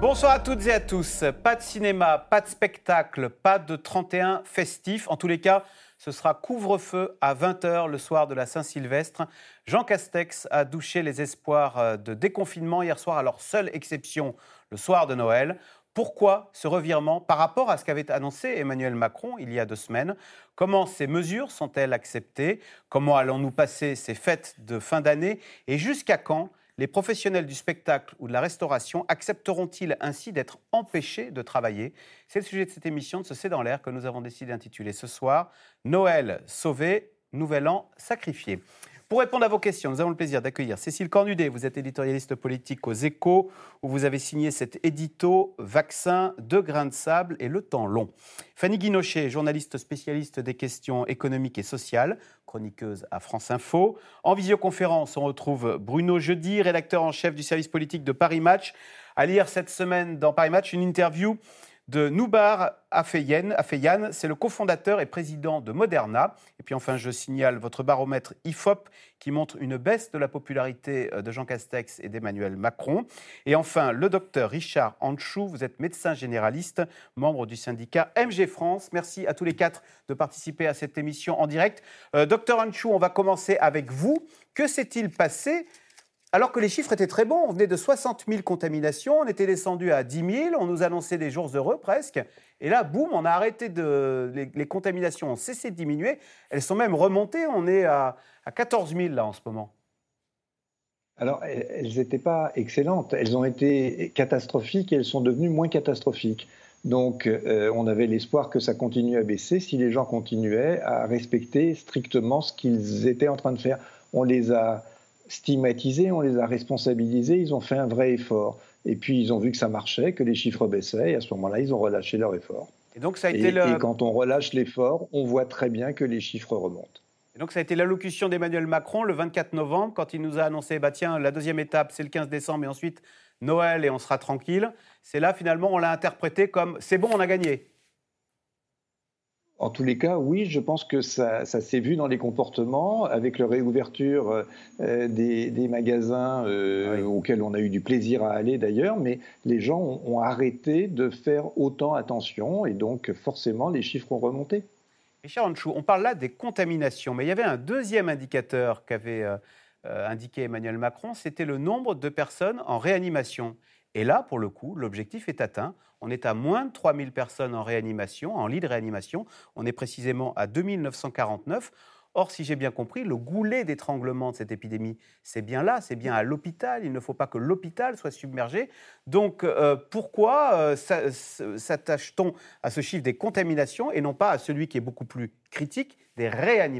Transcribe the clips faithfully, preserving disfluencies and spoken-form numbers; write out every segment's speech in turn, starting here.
Bonsoir à toutes et à tous. Pas de cinéma, pas de spectacle, pas de trente et un festif. En tous les cas, ce sera couvre-feu à vingt heures le soir de la Saint-Sylvestre. Jean Castex a douché les espoirs de déconfinement hier soir, à leur seule exception, le soir de Noël. Pourquoi ce revirement par rapport à ce qu'avait annoncé Emmanuel Macron il y a deux semaines ? Comment ces mesures sont-elles acceptées ? Comment allons-nous passer ces fêtes de fin d'année ? Et jusqu'à quand les professionnels du spectacle ou de la restauration accepteront-ils ainsi d'être empêchés de travailler ? C'est le sujet de cette émission de ce C'est dans l'air que nous avons décidé d'intituler ce soir « Noël sauvé, Nouvel An sacrifié ». Pour répondre à vos questions, nous avons le plaisir d'accueillir Cécile Cornudet. Vous êtes éditorialiste politique aux Échos, où vous avez signé cet édito « Vaccin, deux grains de sable et le temps long ». Fanny Guinochet, journaliste spécialiste des questions économiques et sociales, chroniqueuse à France Info. En visioconférence, on retrouve Bruno Jeudi, rédacteur en chef du service politique de Paris Match. À lire cette semaine dans Paris Match une interview de Noubar Afeyan, Afeyan, c'est le cofondateur et président de Moderna. Et puis enfin, je signale votre baromètre I F O P qui montre une baisse de la popularité de Jean Castex et d'Emmanuel Macron. Et enfin, le docteur Richard Anchou, vous êtes médecin généraliste, membre du syndicat M G France. Merci à tous les quatre de participer à cette émission en direct. Euh, docteur Anchou, on va commencer avec vous. Que s'est-il passé ? Alors que les chiffres étaient très bons, on venait de soixante mille contaminations, on était descendu à dix mille, on nous annonçait des jours heureux presque. Et là, boum, on a arrêté de... Les, les contaminations ont cessé de diminuer. Elles sont même remontées, on est à, à quatorze mille là en ce moment. Alors, elles n'étaient pas excellentes, elles ont été catastrophiques et elles sont devenues moins catastrophiques. Donc, euh, on avait l'espoir que ça continue à baisser si les gens continuaient à respecter strictement ce qu'ils étaient en train de faire. On les a stigmatisés, on les a responsabilisés, ils ont fait un vrai effort. Et puis, ils ont vu que ça marchait, que les chiffres baissaient, et à ce moment-là, ils ont relâché leur effort. Et donc, ça a été et, le... et quand on relâche l'effort, on voit très bien que les chiffres remontent. Et donc, ça a été l'allocution d'Emmanuel Macron le vingt-quatre novembre, quand il nous a annoncé, bah tiens, la deuxième étape, c'est le quinze décembre, et ensuite Noël, et on sera tranquille. C'est là, finalement, on l'a interprété comme « c'est bon, on a gagné ». En tous les cas, oui, je pense que ça, ça s'est vu dans les comportements, avec la réouverture euh, des, des magasins euh, oui. auxquels on a eu du plaisir à aller d'ailleurs, mais les gens ont, ont arrêté de faire autant attention et donc forcément les chiffres ont remonté. Richard Anchou, on parle là des contaminations, mais il y avait un deuxième indicateur qu'avait euh, euh, indiqué Emmanuel Macron, c'était le nombre de personnes en réanimation. Et là, pour le coup, l'objectif est atteint. On est à moins de trois mille personnes en réanimation, en lit de réanimation. On est précisément à deux mille neuf cent quarante-neuf. Or, si j'ai bien compris, le goulet d'étranglement de cette épidémie, c'est bien là, c'est bien à l'hôpital. Il ne faut pas que l'hôpital soit submergé. Donc, euh, pourquoi euh, s'attache-t-on à ce chiffre des contaminations et non pas à celui qui est beaucoup plus critique, des réanimations ?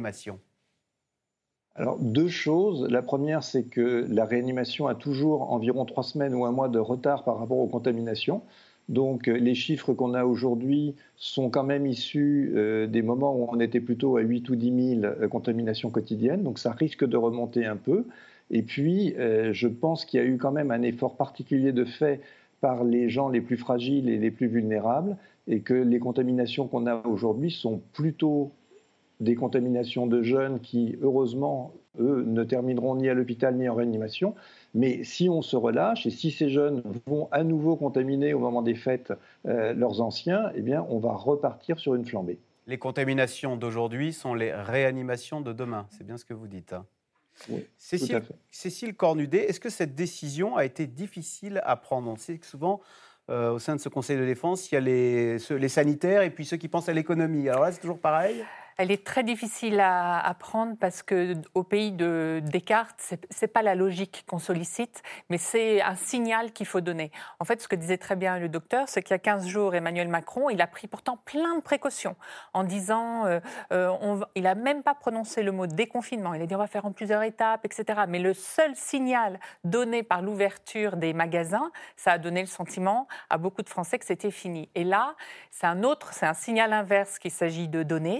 Alors, deux choses. La première, c'est que la réanimation a toujours environ trois semaines ou un mois de retard par rapport aux contaminations. Donc, les chiffres qu'on a aujourd'hui sont quand même issus euh, des moments où on était plutôt à huit ou dix mille contaminations quotidiennes. Donc, ça risque de remonter un peu. Et puis, euh, je pense qu'il y a eu quand même un effort particulier de fait par les gens les plus fragiles et les plus vulnérables, et que les contaminations qu'on a aujourd'hui sont plutôt des contaminations de jeunes qui, heureusement, eux, ne termineront ni à l'hôpital ni en réanimation. Mais si on se relâche et si ces jeunes vont à nouveau contaminer au moment des fêtes euh, leurs anciens, eh bien, on va repartir sur une flambée. Les contaminations d'aujourd'hui sont les réanimations de demain. C'est bien ce que vous dites. Hein. Oui, Cécile, tout à fait. Cécile Cornudet, est-ce que cette décision a été difficile à prendre ? On sait que souvent, euh, au sein de ce Conseil de défense, il y a les, ceux, les sanitaires et puis ceux qui pensent à l'économie. Alors là, c'est toujours pareil ? Elle est très difficile à, à prendre parce qu'au pays de Descartes, ce n'est pas la logique qu'on sollicite, mais c'est un signal qu'il faut donner. En fait, ce que disait très bien le docteur, c'est qu'il y a quinze jours, Emmanuel Macron, il a pris pourtant plein de précautions en disant, euh, euh, on, il n'a même pas prononcé le mot déconfinement. Il a dit on va faire en plusieurs étapes, et cetera. Mais le seul signal donné par l'ouverture des magasins, ça a donné le sentiment à beaucoup de Français que c'était fini. Et là, c'est un autre, c'est un signal inverse qu'il s'agit de donner, qui n'a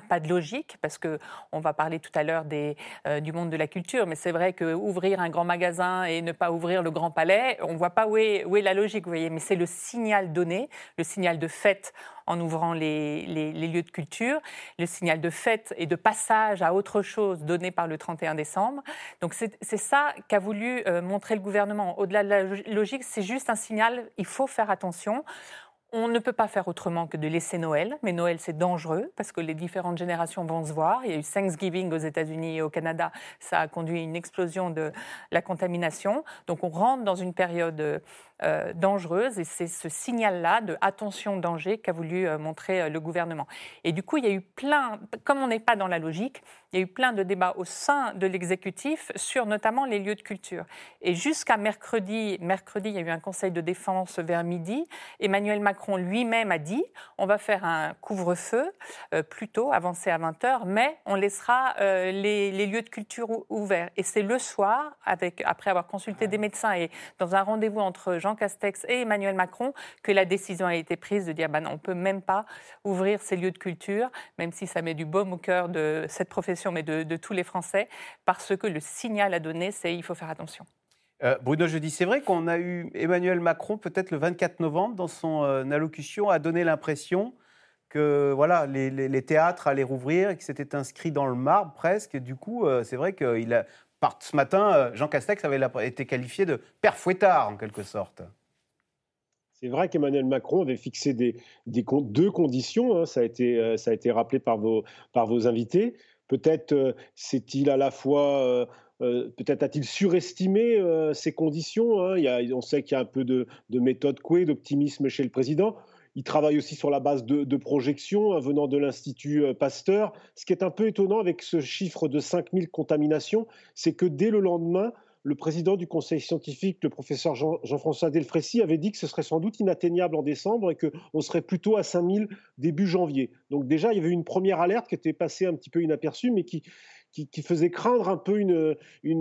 pas de logique, parce qu'on va parler tout à l'heure des, euh, du monde de la culture, mais c'est vrai qu'ouvrir un grand magasin et ne pas ouvrir le Grand Palais, on ne voit pas où est, où est la logique, vous voyez, mais c'est le signal donné, le signal de fête en ouvrant les, les, les lieux de culture, le signal de fête et de passage à autre chose donné par le trente et un décembre. Donc c'est, c'est ça qu'a voulu euh, montrer le gouvernement. Au-delà de la logique, c'est juste un signal, il faut faire attention. On ne peut pas faire autrement que de laisser Noël, mais Noël c'est dangereux parce que les différentes générations vont se voir. Il y a eu Thanksgiving aux États-Unis et au Canada, ça a conduit à une explosion de la contamination. Donc on rentre dans une période euh, dangereuse et c'est ce signal-là de attention danger qu'a voulu euh, montrer euh, le gouvernement. Et du coup il y a eu plein, comme on n'est pas dans la logique, il y a eu plein de débats au sein de l'exécutif sur notamment les lieux de culture. Et jusqu'à mercredi, mercredi il y a eu un conseil de défense vers midi. Emmanuel Macron lui-même a dit on va faire un couvre-feu euh, plus tôt, avancé à vingt heures, mais on laissera euh, les, les lieux de culture ou, ouverts. Et c'est le soir, avec, après avoir consulté des médecins et dans un rendez-vous entre Jean Castex et Emmanuel Macron, que la décision a été prise de dire bah non, on ne peut même pas ouvrir ces lieux de culture, même si ça met du baume au cœur de cette profession, mais de, de tous les Français, parce que le signal à donner, c'est il faut faire attention. Euh, Bruno Jeudi, c'est vrai qu'on a eu Emmanuel Macron, peut-être le vingt-quatre novembre, dans son euh, allocution, a donné l'impression que voilà, les, les, les théâtres allaient rouvrir et que c'était inscrit dans le marbre presque. Et du coup, euh, c'est vrai qu'il a, par, ce matin, euh, Jean Castex avait été qualifié de père fouettard, en quelque sorte. C'est vrai qu'Emmanuel Macron avait fixé des, des, deux conditions, hein, ça, a été, euh, ça a été rappelé par vos, par vos invités. Peut-être euh, c'est-il à la fois... Euh, Euh, peut-être a-t-il surestimé euh, ces conditions, hein. Il y a, on sait qu'il y a un peu de, de méthode Coué, d'optimisme chez le président. Il travaille aussi sur la base de, de projections hein, venant de l'Institut Pasteur. Ce qui est un peu étonnant avec ce chiffre de cinq mille contaminations, c'est que dès le lendemain, le président du conseil scientifique, le professeur Jean, Jean-François Delfrécy, avait dit que ce serait sans doute inatteignable en décembre et qu'on serait plutôt à cinq mille début janvier. Donc déjà, il y avait une première alerte qui était passée un petit peu inaperçue, mais qui... Qui, qui faisait craindre un peu une, une,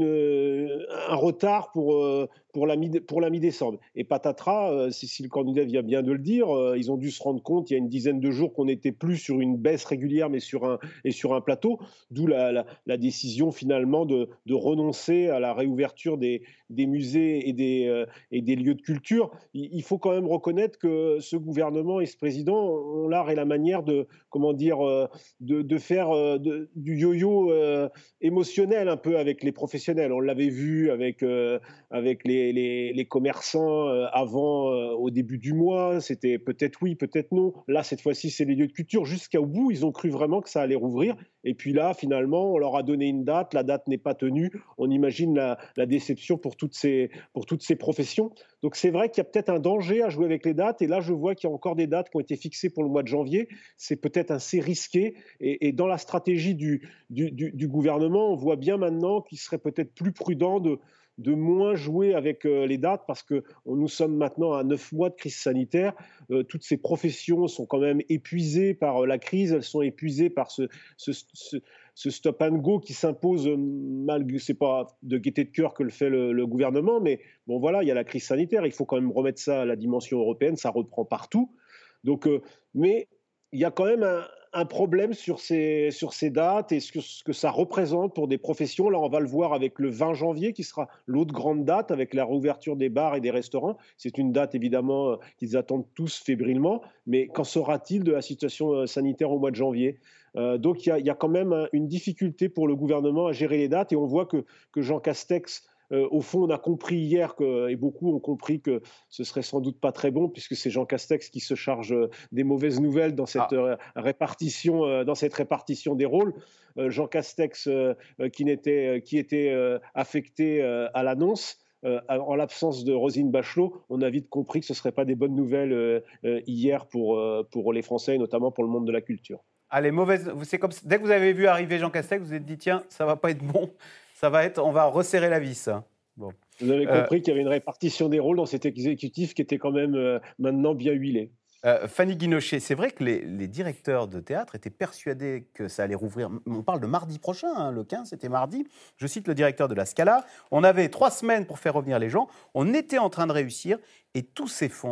un retard pour, pour, la, pour la mi-décembre. Et patatras, Cécile Cornudet vient bien de le dire, ils ont dû se rendre compte il y a une dizaine de jours qu'on n'était plus sur une baisse régulière, mais sur un, et sur un plateau, d'où la, la, la décision finalement de, de renoncer à la réouverture des, des musées et des, euh, et des lieux de culture. Il, il faut quand même reconnaître que ce gouvernement et ce président ont l'art et la manière de, comment dire, de, de faire de, du yo-yo euh, émotionnel un peu avec les professionnels. On l'avait vu avec, euh, avec les, les, les commerçants euh, avant, euh, au début du mois. C'était peut-être oui, peut-être non. Là, cette fois-ci, c'est les lieux de culture. Jusqu'au bout, ils ont cru vraiment que ça allait rouvrir. Et puis là, finalement, on leur a donné une date. La date n'est pas tenue. On imagine la, la déception pour toutes, ces, pour toutes ces professions. Donc c'est vrai qu'il y a peut-être un danger à jouer avec les dates. Et là, je vois qu'il y a encore des dates qui ont été fixées pour le mois de janvier. C'est peut-être assez risqué. Et, et dans la stratégie du, du, du, du gouvernement, on voit bien maintenant qu'il serait peut-être plus prudent de, de moins jouer avec euh, les dates parce que nous sommes maintenant à neuf mois de crise sanitaire. Euh, toutes ces professions sont quand même épuisées par euh, la crise. Elles sont épuisées par ce, ce, ce, ce stop and go qui s'impose malgré, c'est pas de gaieté de cœur que le fait le, le gouvernement, mais bon voilà, il y a la crise sanitaire. Il faut quand même remettre ça à la dimension européenne. Ça reprend partout. Donc, euh, mais il y a quand même un, un problème sur ces, sur ces dates et ce que, ce que ça représente pour des professions. Là, on va le voir avec le vingt janvier, qui sera l'autre grande date, avec la réouverture des bars et des restaurants. C'est une date, évidemment, qu'ils attendent tous fébrilement. Mais qu'en sera-t-il de la situation sanitaire au mois de janvier ? euh, Donc, il y, a, il y a quand même un, une difficulté pour le gouvernement à gérer les dates. Et on voit que, que Jean Castex... Euh, au fond, on a compris hier, que, et beaucoup ont compris que ce serait sans doute pas très bon, puisque c'est Jean Castex qui se charge des mauvaises nouvelles dans cette, ah. euh, répartition, euh, dans cette répartition des rôles. Euh, Jean Castex euh, qui, n'était, qui était euh, affecté euh, à l'annonce. Euh, en l'absence de Roselyne Bachelot, on a vite compris que ce ne seraient pas des bonnes nouvelles euh, euh, hier pour, euh, pour les Français, et notamment pour le monde de la culture. Allez, mauvaise, c'est comme, dès que vous avez vu arriver Jean Castex, vous vous êtes dit, tiens, ça ne va pas être bon. Ça va être, on va resserrer la vis. Bon. Vous avez compris euh, qu'il y avait une répartition des rôles dans cet exécutif qui était quand même euh, maintenant bien huilé. Euh, Fanny Guinochet, c'est vrai que les, les directeurs de théâtre étaient persuadés que ça allait rouvrir. On parle de mardi prochain, hein, le quinze, c'était mardi. Je cite le directeur de la Scala. On avait trois semaines pour faire revenir les gens. On était en train de réussir et tout s'effondre.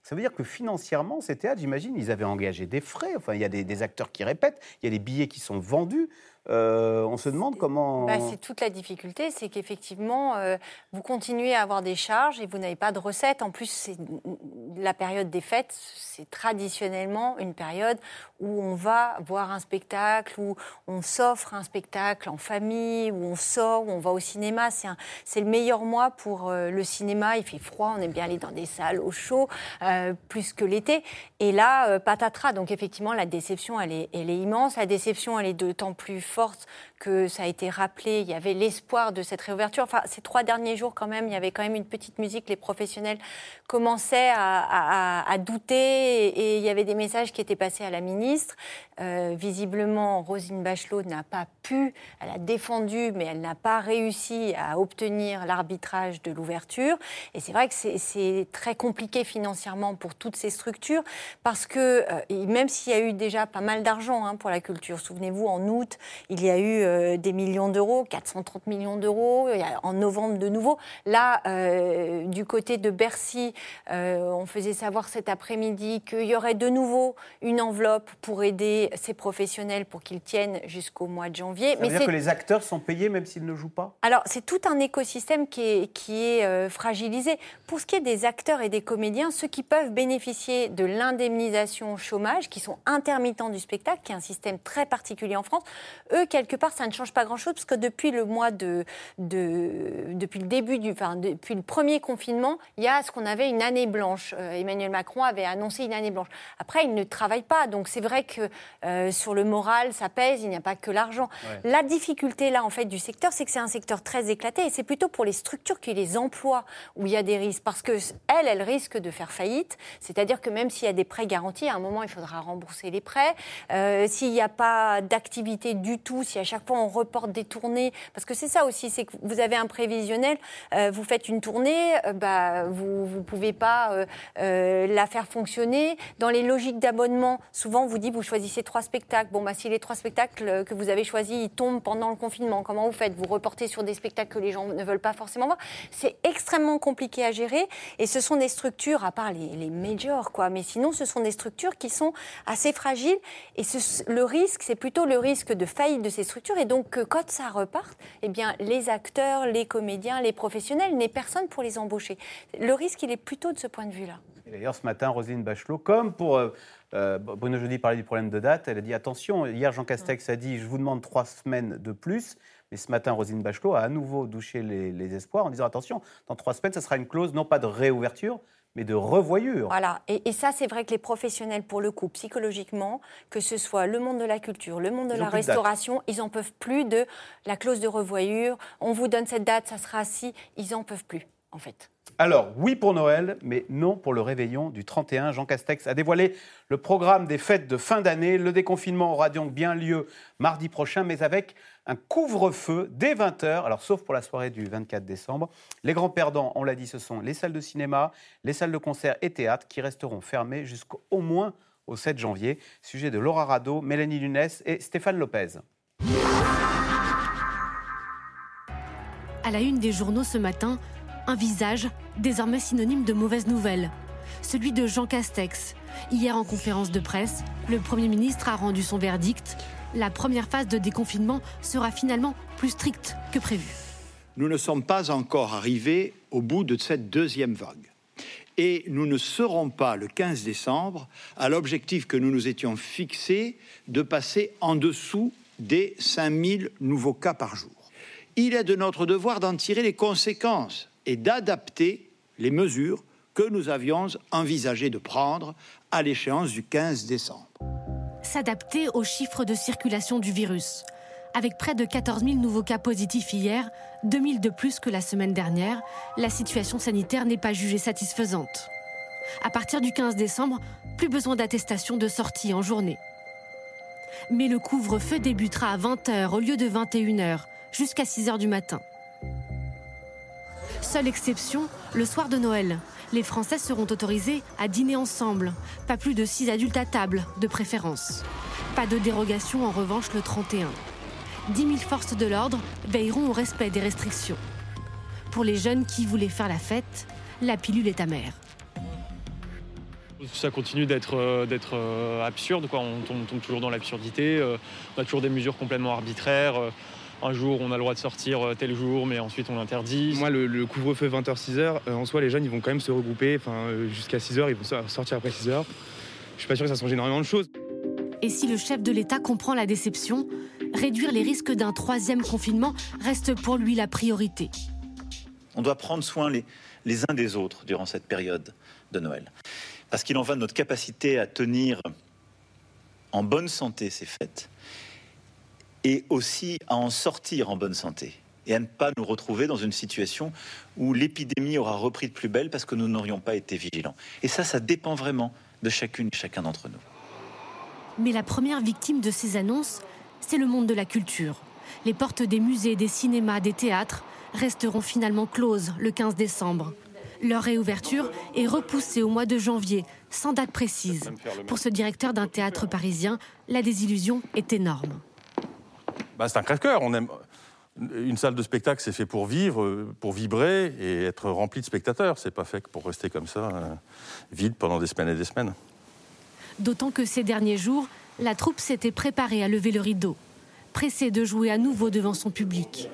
Ça veut dire que financièrement, ces théâtres, j'imagine, ils avaient engagé des frais. Enfin, il y a des, des acteurs qui répètent, il y a des billets qui sont vendus. Euh, on se demande comment... Bah, c'est toute la difficulté, c'est qu'effectivement, euh, vous continuez à avoir des charges et vous n'avez pas de recettes. En plus, c'est, la période des fêtes, c'est traditionnellement une période où on va voir un spectacle, où on s'offre un spectacle en famille, où on sort, où on va au cinéma. C'est, un, c'est le meilleur mois pour euh, le cinéma. Il fait froid, on aime bien aller dans des salles au chaud, euh, plus que l'été. Et là, euh, patatras. Donc effectivement, la déception, elle est, elle est immense. La déception, elle est d'autant plus forte que ça a été rappelé, il y avait l'espoir de cette réouverture. Enfin, ces trois derniers jours, quand même, il y avait quand même une petite musique. Les professionnels commençaient à, à, à douter et, et il y avait des messages qui étaient passés à la ministre. Euh, visiblement, Roselyne Bachelot n'a pas pu, elle a défendu, mais elle n'a pas réussi à obtenir l'arbitrage de l'ouverture. Et c'est vrai que c'est, c'est très compliqué financièrement pour toutes ces structures parce que, euh, même s'il y a eu déjà pas mal d'argent hein, pour la culture, souvenez-vous, en août, il y a eu euh, des millions d'euros, quatre cent trente millions d'euros, en novembre de nouveau. Là, euh, du côté de Bercy, euh, on faisait savoir cet après-midi qu'il y aurait de nouveau une enveloppe pour aider ces professionnels pour qu'ils tiennent jusqu'au mois de janvier. Ça veut Mais dire c'est... que les acteurs sont payés même s'ils ne jouent pas ? Alors, c'est tout un écosystème qui est, qui est euh, fragilisé. Pour ce qui est des acteurs et des comédiens, ceux qui peuvent bénéficier de l'indemnisation chômage, qui sont intermittents du spectacle, qui est un système très particulier en France, eux, quelque part, ça ne change pas grand-chose, parce que depuis le mois de... de depuis le début du... Enfin, depuis le premier confinement, il y a ce qu'on avait une année blanche. Euh, Emmanuel Macron avait annoncé une année blanche. Après, ils ne travaillent pas, donc c'est vrai que euh, sur le moral, ça pèse, il n'y a pas que l'argent. Ouais. La difficulté, là, en fait, du secteur, c'est que c'est un secteur très éclaté, et c'est plutôt pour les structures qui les emploient où il y a des risques, parce qu'elles, elles risquent de faire faillite, c'est-à-dire que même s'il y a des prêts garantis, à un moment, il faudra rembourser les prêts. Euh, s'il n'y a pas d'activité du tout, si à chaque fois on reporte des tournées, parce que c'est ça aussi, c'est que vous avez un prévisionnel, euh, vous faites une tournée, euh, bah, vous ne pouvez pas euh, euh, la faire fonctionner. Dans les logiques d'abonnement, souvent on vous dit vous choisissez trois spectacles. Bon, bah, si les trois spectacles que vous avez choisis ils tombent pendant le confinement, comment vous faites ? Vous reportez sur des spectacles que les gens ne veulent pas forcément voir. C'est extrêmement compliqué à gérer, et ce sont des structures, à part les, les majors, quoi, mais sinon ce sont des structures qui sont assez fragiles, et ce, le risque, c'est plutôt le risque de faillite de ces structures, et donc quand ça reparte, eh bien, les acteurs, les comédiens, les professionnels, n'est personne pour les embaucher. Le risque, il est plutôt de ce point de vue-là. Et d'ailleurs, ce matin, Roselyne Bachelot, comme pour euh, euh, Bruno Jeudi parlait du problème de date, elle a dit attention, hier Jean Castex a dit je vous demande trois semaines de plus, mais ce matin, Roselyne Bachelot a à nouveau douché les, les espoirs en disant attention, dans trois semaines, ça sera une clause non pas de réouverture, mais de revoyure. Voilà, et, et ça, c'est vrai que les professionnels, pour le coup, psychologiquement, que ce soit le monde de la culture, le monde de ils la restauration, ils n'en peuvent plus de la clause de revoyure. On vous donne cette date, ça sera assis. Ils n'en peuvent plus, en fait. Alors, oui pour Noël, mais non pour le réveillon du trente et un. Jean Castex a dévoilé le programme des fêtes de fin d'année. Le déconfinement aura donc bien lieu mardi prochain, mais avec un couvre-feu dès vingt heures, alors sauf pour la soirée du vingt-quatre décembre. Les grands perdants, on l'a dit, ce sont les salles de cinéma, les salles de concert et théâtre qui resteront fermées jusqu'au moins au sept janvier. Sujet de Laura Rado, Mélanie Lunes et Stéphane Lopez. À la une des journaux ce matin, un visage désormais synonyme de mauvaises nouvelles, celui de Jean Castex. Hier en conférence de presse, le Premier ministre a rendu son verdict. La première phase de déconfinement sera finalement plus stricte que prévu. Nous ne sommes pas encore arrivés au bout de cette deuxième vague. Et nous ne serons pas, le quinze décembre, à l'objectif que nous nous étions fixé de passer en dessous des cinq mille nouveaux cas par jour. Il est de notre devoir d'en tirer les conséquences et d'adapter les mesures que nous avions envisagé de prendre à l'échéance du quinze décembre. S'adapter aux chiffres de circulation du virus. Avec près de quatorze mille nouveaux cas positifs hier, deux mille de plus que la semaine dernière, la situation sanitaire n'est pas jugée satisfaisante. À partir du quinze décembre, plus besoin d'attestation de sortie en journée. Mais le couvre-feu débutera à vingt heures au lieu de vingt et une heures, jusqu'à six heures du matin. Seule exception, le soir de Noël. Les Français seront autorisés à dîner ensemble. Pas plus de six adultes à table, de préférence. Pas de dérogation en revanche le trente et un. dix mille forces de l'ordre veilleront au respect des restrictions. Pour les jeunes qui voulaient faire la fête, la pilule est amère. Ça continue d'être, euh, d'être euh, absurde, quoi. On, tombe, on tombe toujours dans l'absurdité. Euh, on a toujours des mesures complètement arbitraires. Euh, un jour, on a le droit de sortir tel jour, mais ensuite on l'interdit. Moi, le, le couvre-feu vingt heures six heures, euh, en soi, les jeunes, ils vont quand même se regrouper. Enfin, euh, jusqu'à six heures, ils vont sortir après six heures. Je suis pas sûr que ça change énormément de choses. Et si le chef de l'État comprend la déception, réduire les risques d'un troisième confinement reste pour lui la priorité. On doit prendre soin les, les uns des autres durant cette période de Noël. Parce qu'il en va de notre capacité à tenir en bonne santé ces fêtes. Et aussi à en sortir en bonne santé. Et à ne pas nous retrouver dans une situation où l'épidémie aura repris de plus belle parce que nous n'aurions pas été vigilants. Et ça, ça dépend vraiment de chacune et chacun d'entre nous. Mais la première victime de ces annonces, c'est le monde de la culture. Les portes des musées, des cinémas, des théâtres resteront finalement closes le quinze décembre. Leur réouverture est repoussée au mois de janvier, sans date précise. Pour ce directeur d'un théâtre parisien, la désillusion est énorme. Bah, c'est un crève-cœur. On aime... Une salle de spectacle, c'est fait pour vivre, pour vibrer et être rempli de spectateurs. C'est pas fait pour rester comme ça, euh, vide pendant des semaines et des semaines. D'autant que ces derniers jours, la troupe s'était préparée à lever le rideau, pressée de jouer à nouveau devant son public.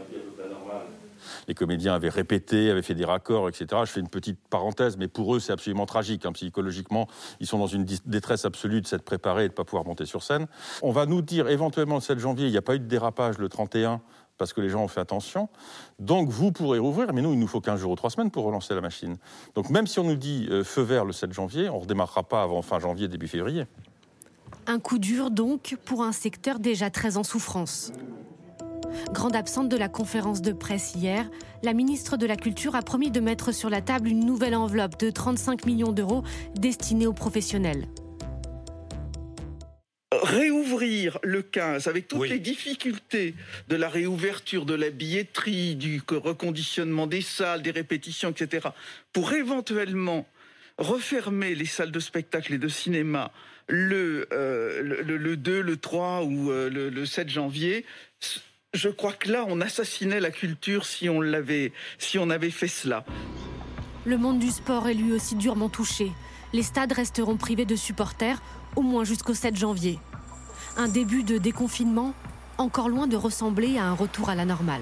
Les comédiens avaient répété, avaient fait des raccords, et cetera. Je fais une petite parenthèse, mais pour eux, c'est absolument tragique. Hein. Psychologiquement, ils sont dans une détresse absolue de s'être préparés et de ne pas pouvoir monter sur scène. On va nous dire, éventuellement, le sept janvier, il n'y a pas eu de dérapage le trente et un, parce que les gens ont fait attention. Donc, vous pourrez rouvrir, mais nous, il nous faut quinze jours ou trois semaines pour relancer la machine. Donc, même si on nous dit euh, feu vert le sept janvier, on ne redémarrera pas avant fin janvier, début février. Un coup dur, donc, pour un secteur déjà très en souffrance. Grande absente de la conférence de presse hier, la ministre de la Culture a promis de mettre sur la table une nouvelle enveloppe de trente-cinq millions d'euros destinée aux professionnels. Réouvrir le quinze avec toutes oui. les difficultés de la réouverture de la billetterie, du reconditionnement des salles, des répétitions, et cetera, pour éventuellement refermer les salles de spectacle et de cinéma le, euh, le, le deux, le trois ou euh, le, le sept janvier, je crois que là, on assassinait la culture si on, l'avait, si on avait fait cela. Le monde du sport est lui aussi durement touché. Les stades resteront privés de supporters, au moins jusqu'au sept janvier. Un début de déconfinement, encore loin de ressembler à un retour à la normale.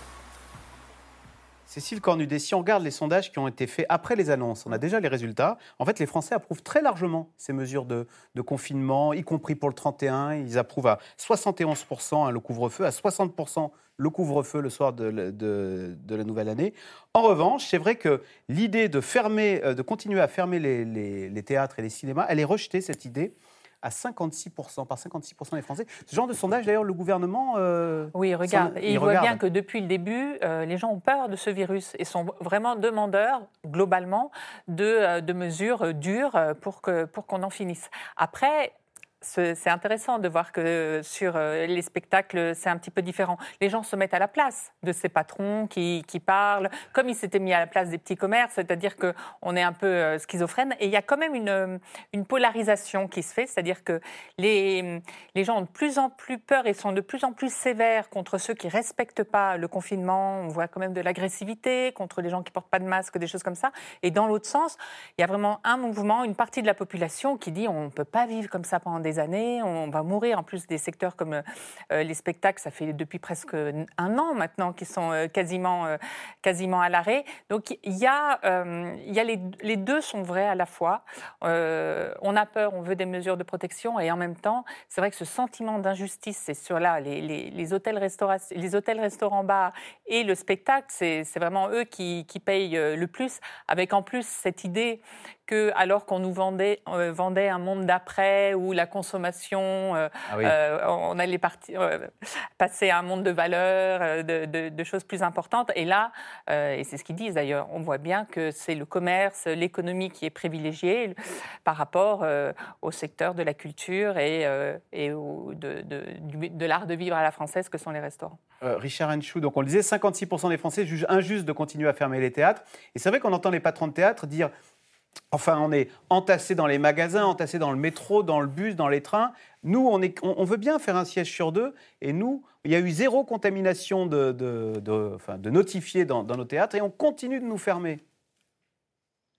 Cécile Cornudet, si on regarde les sondages qui ont été faits après les annonces, on a déjà les résultats. En fait, les Français approuvent très largement ces mesures de, de confinement, y compris pour le trente et un. Ils approuvent à soixante et onze pour cent hein, le couvre-feu, à soixante pour cent le couvre-feu le soir de, de, de la nouvelle année. En revanche, c'est vrai que l'idée de, fermer, de continuer à fermer les, les, les théâtres et les cinémas, elle est rejetée, cette idée, à cinquante-six pour cent, par cinquante-six pour cent des Français. Ce genre de sondage, d'ailleurs, le gouvernement... Euh, oui, regarde. semble, et il, il voit bien que depuis le début, euh, les gens ont peur de ce virus et sont vraiment demandeurs, globalement, de, euh, de mesures dures pour, que, pour qu'on en finisse. Après... C'est intéressant de voir que sur les spectacles, c'est un petit peu différent. Les gens se mettent à la place de ces patrons qui, qui parlent, comme ils s'étaient mis à la place des petits commerces, c'est-à-dire qu'on est un peu schizophrène. Et il y a quand même une, une polarisation qui se fait, c'est-à-dire que les, les gens ont de plus en plus peur et sont de plus en plus sévères contre ceux qui ne respectent pas le confinement. On voit quand même de l'agressivité contre les gens qui ne portent pas de masque, des choses comme ça. Et dans l'autre sens, il y a vraiment un mouvement, une partie de la population qui dit on ne peut pas vivre comme ça pendant des des années, on va mourir. En plus, des secteurs comme euh, les spectacles, ça fait depuis presque un an maintenant qu'ils sont euh, quasiment, euh, quasiment à l'arrêt. Donc il y a, euh, il y a les, les deux sont vrais à la fois. Euh, on a peur, on veut des mesures de protection et en même temps, c'est vrai que ce sentiment d'injustice, c'est sur là, les, les, les hôtels, les hôtels, restaurants, bars et le spectacle, c'est vraiment eux qui, qui payent le plus, avec en plus cette idée que, alors qu'on nous vendait, euh, vendait un monde d'après où la consommation, euh, ah oui. euh, on allait partir, euh, passer à un monde de valeurs, euh, de, de, de choses plus importantes. Et là, euh, et c'est ce qu'ils disent d'ailleurs, on voit bien que c'est le commerce, l'économie qui est privilégiée par rapport euh, au secteur de la culture et, euh, et au, de, de, de, de l'art de vivre à la française que sont les restaurants. Euh, Richard Henchou, donc on le disait, cinquante-six pour cent des Français jugent injuste de continuer à fermer les théâtres. Et c'est vrai qu'on entend les patrons de théâtre dire... Enfin, on est entassés dans les magasins, entassés dans le métro, dans le bus, dans les trains. Nous, on, est, on, on veut bien faire un siège sur deux. Et nous, il y a eu zéro contamination de, de, de, enfin, de notifiés dans, dans nos théâtres. Et on continue de nous fermer.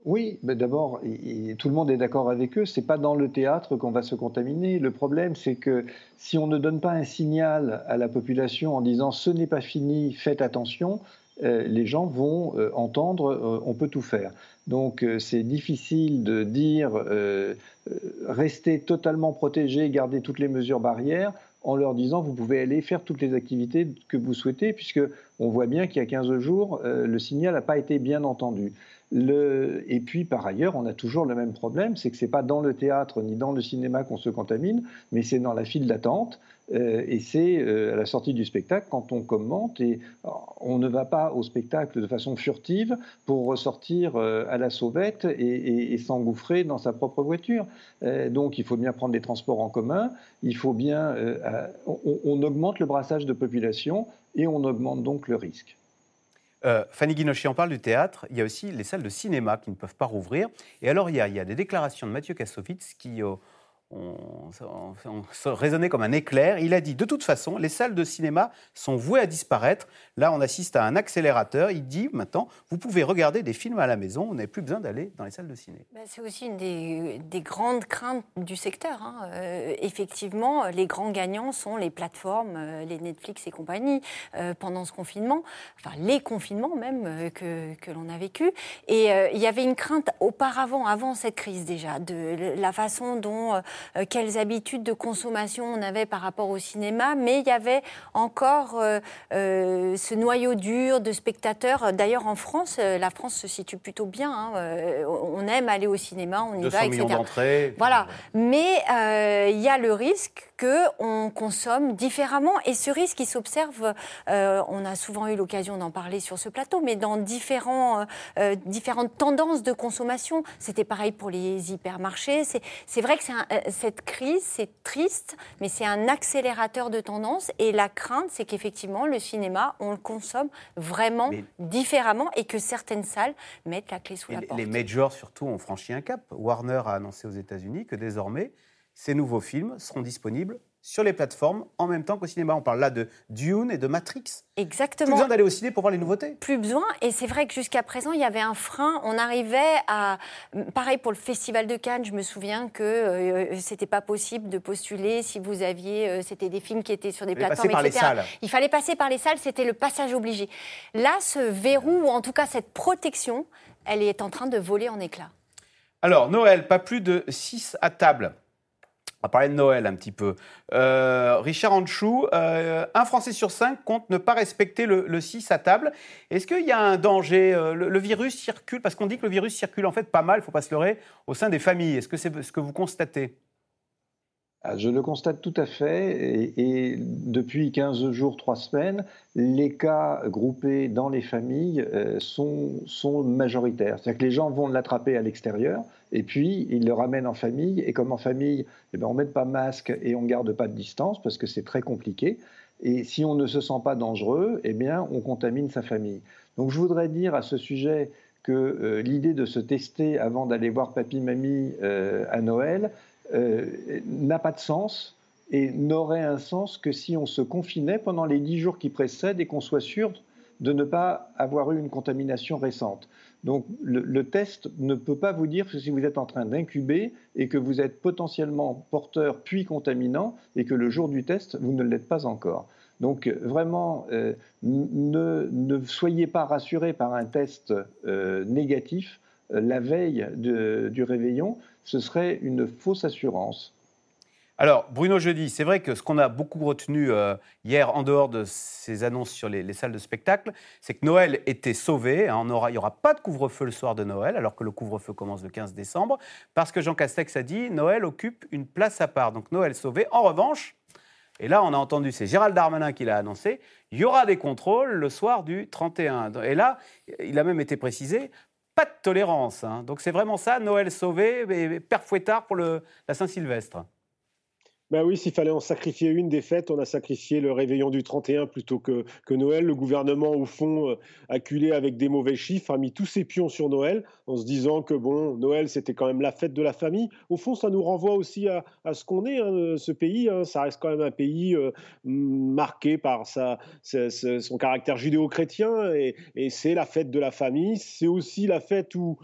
Oui, mais d'abord, et, et tout le monde est d'accord avec eux, c'est pas dans le théâtre qu'on va se contaminer. Le problème, c'est que si on ne donne pas un signal à la population en disant ce n'est pas fini, faites attention, euh, les gens vont euh, entendre euh, on peut tout faire. Donc euh, c'est difficile de dire euh, euh, restez totalement protégés, gardez toutes les mesures barrières, en leur disant vous pouvez aller faire toutes les activités que vous souhaitez, puisque on voit bien qu'il y a quinze jours, euh, le signal n'a pas été bien entendu. Le... Et puis, par ailleurs, on a toujours le même problème, c'est que ce n'est pas dans le théâtre ni dans le cinéma qu'on se contamine, mais c'est dans la file d'attente, euh, et c'est euh, à la sortie du spectacle, quand on commente, et on ne va pas au spectacle de façon furtive pour ressortir euh, à la sauvette et, et, et s'engouffrer dans sa propre voiture. Euh, donc, il faut bien prendre les transports en commun, il faut bien... Euh, on, on augmente le brassage de population, et on augmente donc le risque. Euh, Fanny Guinochet, on parle du théâtre, il y a aussi les salles de cinéma qui ne peuvent pas rouvrir. Et alors, il y a, il y a des déclarations de Mathieu Kassovitz qui euh, ont, ont, ont résonné comme un éclair. Il a dit, de toute façon, les salles de cinéma sont vouées à disparaître. Là, on assiste à un accélérateur. Il dit, maintenant, vous pouvez regarder des films à la maison, vous n'avez plus besoin d'aller dans les salles de ciné. Ben, c'est aussi une des, des grandes craintes du secteur. Hein. Euh, effectivement, les grands gagnants sont les plateformes, euh, les Netflix et compagnie, euh, pendant ce confinement, enfin les confinements même euh, que, que l'on a vécu. Et euh, il y avait une crainte auparavant, avant cette crise déjà, de la façon dont, euh, quelles habitudes de consommation on avait par rapport au cinéma, mais il y avait encore euh, euh, ce noyau dur de spectateurs. D'ailleurs, en France, la France se situe plutôt bien. Hein. Euh, on aime aller au cinéma, on y deux cents va, et cetera. millions d'entrées. Voilà. Mais euh, il y a le risque qu'on consomme différemment. Et ce risque, il s'observe, euh, on a souvent eu l'occasion d'en parler sur ce plateau, mais dans différents, euh, différentes tendances de consommation. C'était pareil pour les hypermarchés. C'est, c'est vrai que c'est un, cette crise, c'est triste, mais c'est un accélérateur de tendance. Et la crainte, c'est qu'effectivement, le cinéma, on le consomme vraiment mais différemment et que certaines salles mettent la clé sous la porte. Les majors, surtout, ont franchi un cap. Warner a annoncé aux États-Unis que désormais, ces nouveaux films seront disponibles sur les plateformes en même temps qu'au cinéma. On parle là de Dune et de Matrix. Exactement. Plus besoin d'aller au ciné pour voir les nouveautés. Plus besoin. Et c'est vrai que jusqu'à présent, il y avait un frein. On arrivait à... Pareil pour le Festival de Cannes, je me souviens que euh, c'était pas possible de postuler si vous aviez... Euh, c'était des films qui étaient sur des plateformes, par et cetera. Les salles. Il fallait passer par les salles, c'était le passage obligé. Là, ce verrou, ou en tout cas cette protection, elle est en train de voler en éclats. Alors, Noël, pas plus de six à table. On va parler de Noël un petit peu. Euh, Richard Anchou, euh, un Français sur cinq compte ne pas respecter le, le six à table. Est-ce qu'il y a un danger euh, le, le virus circule, parce qu'on dit que le virus circule en fait pas mal, il ne faut pas se leurrer, au sein des familles. Est-ce que c'est ce que vous constatez ? Je le constate tout à fait, et, et depuis quinze jours, trois semaines, les cas groupés dans les familles euh, sont, sont majoritaires. C'est-à-dire que les gens vont l'attraper à l'extérieur, et puis ils le ramènent en famille, et comme en famille, eh ben, on ne met pas de masque et on ne garde pas de distance, parce que c'est très compliqué, et si on ne se sent pas dangereux, eh bien, on contamine sa famille. Donc je voudrais dire à ce sujet que euh, l'idée de se tester avant d'aller voir papy-mamie euh, à Noël, Euh, n'a pas de sens et n'aurait un sens que si on se confinait pendant les dix jours qui précèdent et qu'on soit sûr de ne pas avoir eu une contamination récente. Donc le, le test ne peut pas vous dire que si vous êtes en train d'incuber et que vous êtes potentiellement porteur puis contaminant et que le jour du test, vous ne l'êtes pas encore. Donc vraiment, euh, ne, ne soyez pas rassurés par un test euh, négatif euh, la veille de, du réveillon. Ce serait une fausse assurance. Alors, Bruno Jeudi, c'est vrai que ce qu'on a beaucoup retenu euh, hier, en dehors de ces annonces sur les, les salles de spectacle, c'est que Noël était sauvé. Hein, on aura, il n'y aura pas de couvre-feu le soir de Noël, alors que le couvre-feu commence le quinze décembre, parce que Jean Castex a dit Noël occupe une place à part. Donc Noël sauvé. En revanche, et là on a entendu, c'est Gérald Darmanin qui l'a annoncé, il y aura des contrôles le soir du trente et un. Et là, il a même été précisé, pas de tolérance. Hein. Donc c'est vraiment ça, Noël sauvé, et Père Fouettard pour le, la Saint-Sylvestre. Ben oui, s'il fallait en sacrifier une des fêtes, on a sacrifié le réveillon du trente et un plutôt que, que Noël. Le gouvernement, au fond, euh, acculé avec des mauvais chiffres, a mis tous ses pions sur Noël en se disant que bon, Noël, c'était quand même la fête de la famille. Au fond, ça nous renvoie aussi à, à ce qu'on est, hein, ce pays. Hein. Ça reste quand même un pays euh, marqué par sa, sa, sa, son caractère judéo-chrétien et, et c'est la fête de la famille. C'est aussi la fête où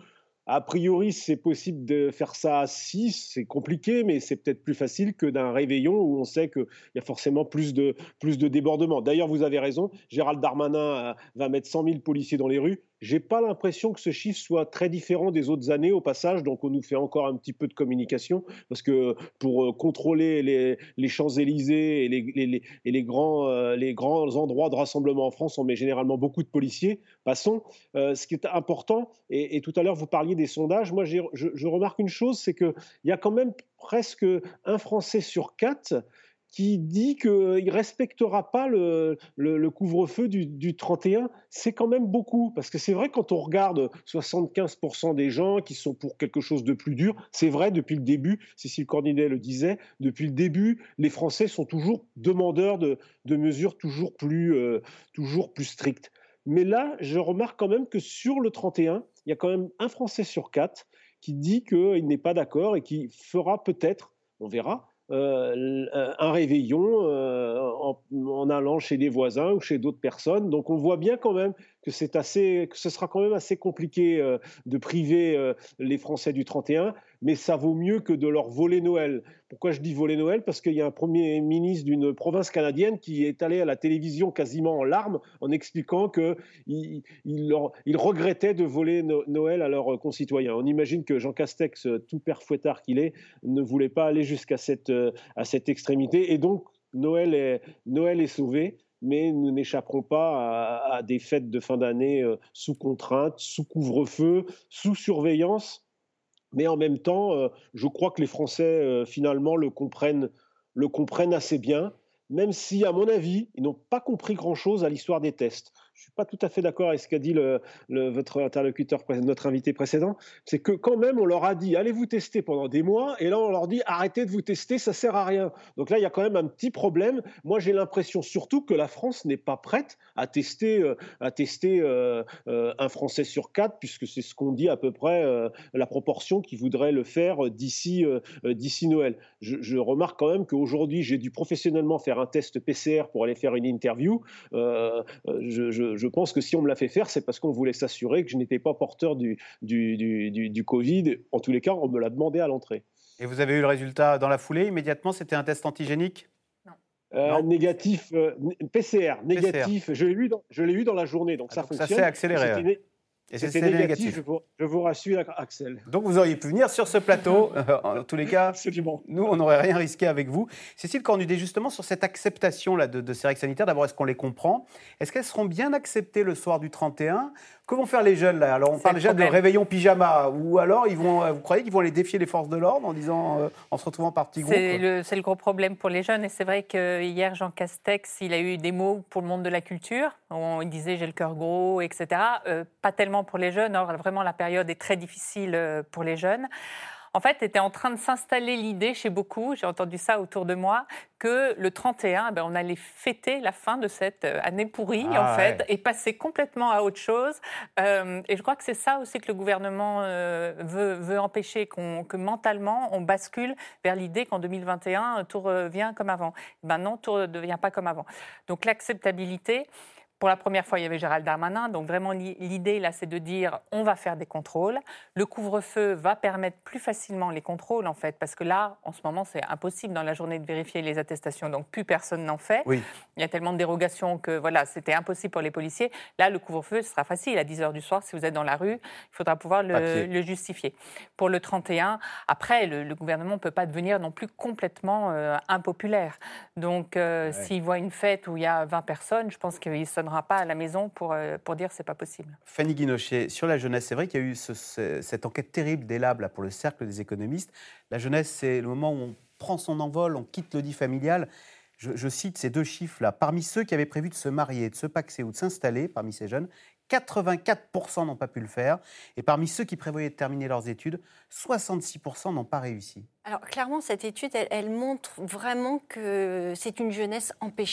A priori, c'est possible de faire ça à six, c'est compliqué, mais c'est peut-être plus facile que d'un réveillon où on sait qu'il y a forcément plus de, plus de débordements. D'ailleurs, vous avez raison, Gérald Darmanin va mettre cent mille policiers dans les rues. Je n'ai pas l'impression que ce chiffre soit très différent des autres années au passage, donc on nous fait encore un petit peu de communication, parce que pour contrôler les, les Champs-Élysées et, les, les, et les, grands, euh, les grands endroits de rassemblement en France, on met généralement beaucoup de policiers. Passons. Euh, ce qui est important, et, et tout à l'heure vous parliez des sondages, moi je, je remarque une chose, c'est qu'il y a quand même presque un Français sur quatre qui dit qu'il ne respectera pas le, le, le couvre-feu du, du trente et un, c'est quand même beaucoup. Parce que c'est vrai, quand on regarde soixante-quinze pour cent des gens qui sont pour quelque chose de plus dur, c'est vrai, depuis le début, Cécile Cornudet le disait, depuis le début, les Français sont toujours demandeurs de, de mesures toujours plus, euh, toujours plus strictes. Mais là, je remarque quand même que sur le trente et un, il y a quand même un Français sur quatre qui dit qu'il n'est pas d'accord et qui fera peut-être, on verra, Euh, un réveillon euh, en, en allant chez des voisins ou chez d'autres personnes. Donc on voit bien quand même que, c'est assez, que ce sera quand même assez compliqué euh, de priver euh, les Français du trente et un, mais ça vaut mieux que de leur voler Noël. Pourquoi je dis voler Noël ? Parce qu'il y a un premier ministre d'une province canadienne qui est allé à la télévision quasiment en larmes en expliquant qu'il il, il, il regrettait de voler no, Noël à leurs concitoyens. On imagine que Jean Castex, tout père fouettard qu'il est, ne voulait pas aller jusqu'à cette, à cette extrémité. Et donc, Noël est, Noël est sauvé, mais nous n'échapperons pas à, à des fêtes de fin d'année euh, sous contrainte, sous couvre-feu, sous surveillance. Mais en même temps, euh, je crois que les Français, euh, finalement, le comprennent, le comprennent assez bien, même si, à mon avis, ils n'ont pas compris grand-chose à l'histoire des tests. Je ne suis pas tout à fait d'accord avec ce qu'a dit le, le, votre interlocuteur, notre invité précédent. C'est que quand même, on leur a dit, allez vous tester pendant des mois, et là, on leur dit, arrêtez de vous tester, ça ne sert à rien. Donc là, il y a quand même un petit problème. Moi, j'ai l'impression surtout que la France n'est pas prête à tester, euh, à tester euh, euh, un Français sur quatre, puisque c'est ce qu'on dit à peu près, euh, la proportion qui voudrait le faire d'ici, euh, d'ici Noël. Je, je remarque quand même qu'aujourd'hui, j'ai dû professionnellement faire un test P C R pour aller faire une interview. Euh, je, je Je, je pense que si on me l'a fait faire, c'est parce qu'on voulait s'assurer que je n'étais pas porteur du, du, du, du, du Covid. En tous les cas, on me l'a demandé à l'entrée. Et vous avez eu le résultat dans la foulée, immédiatement ? C'était un test antigénique ? Non. Euh, non. Négatif, euh, P C R, négatif. P C R. Je l'ai eu dans, je l'ai eu dans la journée, donc ah, ça donc fonctionne. Ça s'est accéléré. C'était, Et c'était négatif, négatif. Je, vous, je vous rassure, Axel. Donc vous auriez pu venir sur ce plateau. En tous les cas, absolument. Nous, on n'aurait rien risqué avec vous. Cécile Cornudet, justement, sur cette acceptation là, de, de ces règles sanitaires, d'abord, est-ce qu'on les comprend ? Est-ce qu'elles seront bien acceptées le soir du trente et un ? Que vont faire les jeunes là ? Alors, on c'est parle déjà de réveillon pyjama. Ou alors, ils vont, vous croyez qu'ils vont aller défier les forces de l'ordre en disant, euh, en se retrouvant par petits groupes ? C'est le, c'est le gros problème pour les jeunes. Et c'est vrai que hier, Jean Castex, il a eu des mots pour le monde de la culture. On, il disait « j'ai le cœur gros », et cetera. Euh, pas tellement pour les jeunes. Or, vraiment, la période est très difficile pour les jeunes. En fait, était en train de s'installer l'idée chez beaucoup, j'ai entendu ça autour de moi, que le trente et un, ben, on allait fêter la fin de cette année pourrie, ah, en fait, ouais. et passer complètement à autre chose. Euh, et je crois que c'est ça aussi que le gouvernement euh, veut, veut empêcher, qu'on, que mentalement, on bascule vers l'idée qu'en deux mille vingt et un, tout revient comme avant. Ben non, tout ne devient pas comme avant. Donc l'acceptabilité... Pour la première fois, il y avait Gérald Darmanin. Donc vraiment, l'idée, là, c'est de dire on va faire des contrôles. Le couvre-feu va permettre plus facilement les contrôles, en fait, parce que là, en ce moment, c'est impossible dans la journée de vérifier les attestations. Donc plus personne n'en fait. Oui. Il y a tellement de dérogations que voilà, c'était impossible pour les policiers. Là, le couvre-feu, ce sera facile. À dix heures du soir, si vous êtes dans la rue, il faudra pouvoir le, le justifier. Pour le trente et un, après, le, le gouvernement ne peut pas devenir non plus complètement euh, impopulaire. Donc, euh, ouais. s'il voit une fête où il y a vingt personnes, je pense qu'il sonnera pas à la maison pour, euh, pour dire que ce n'est pas possible. Fanny Guinochet, sur la jeunesse, c'est vrai qu'il y a eu ce, ce, cette enquête terrible des Labs là, pour le cercle des économistes. La jeunesse, c'est le moment où on prend son envol, on quitte le lit familial. Je, je cite ces deux chiffres-là. Parmi ceux qui avaient prévu de se marier, de se paxer ou de s'installer, parmi ces jeunes, quatre-vingt-quatre pour cent n'ont pas pu le faire. Et parmi ceux qui prévoyaient de terminer leurs études, soixante-six pour cent n'ont pas réussi. Alors clairement, cette étude, elle, elle montre vraiment que c'est une jeunesse empêchée.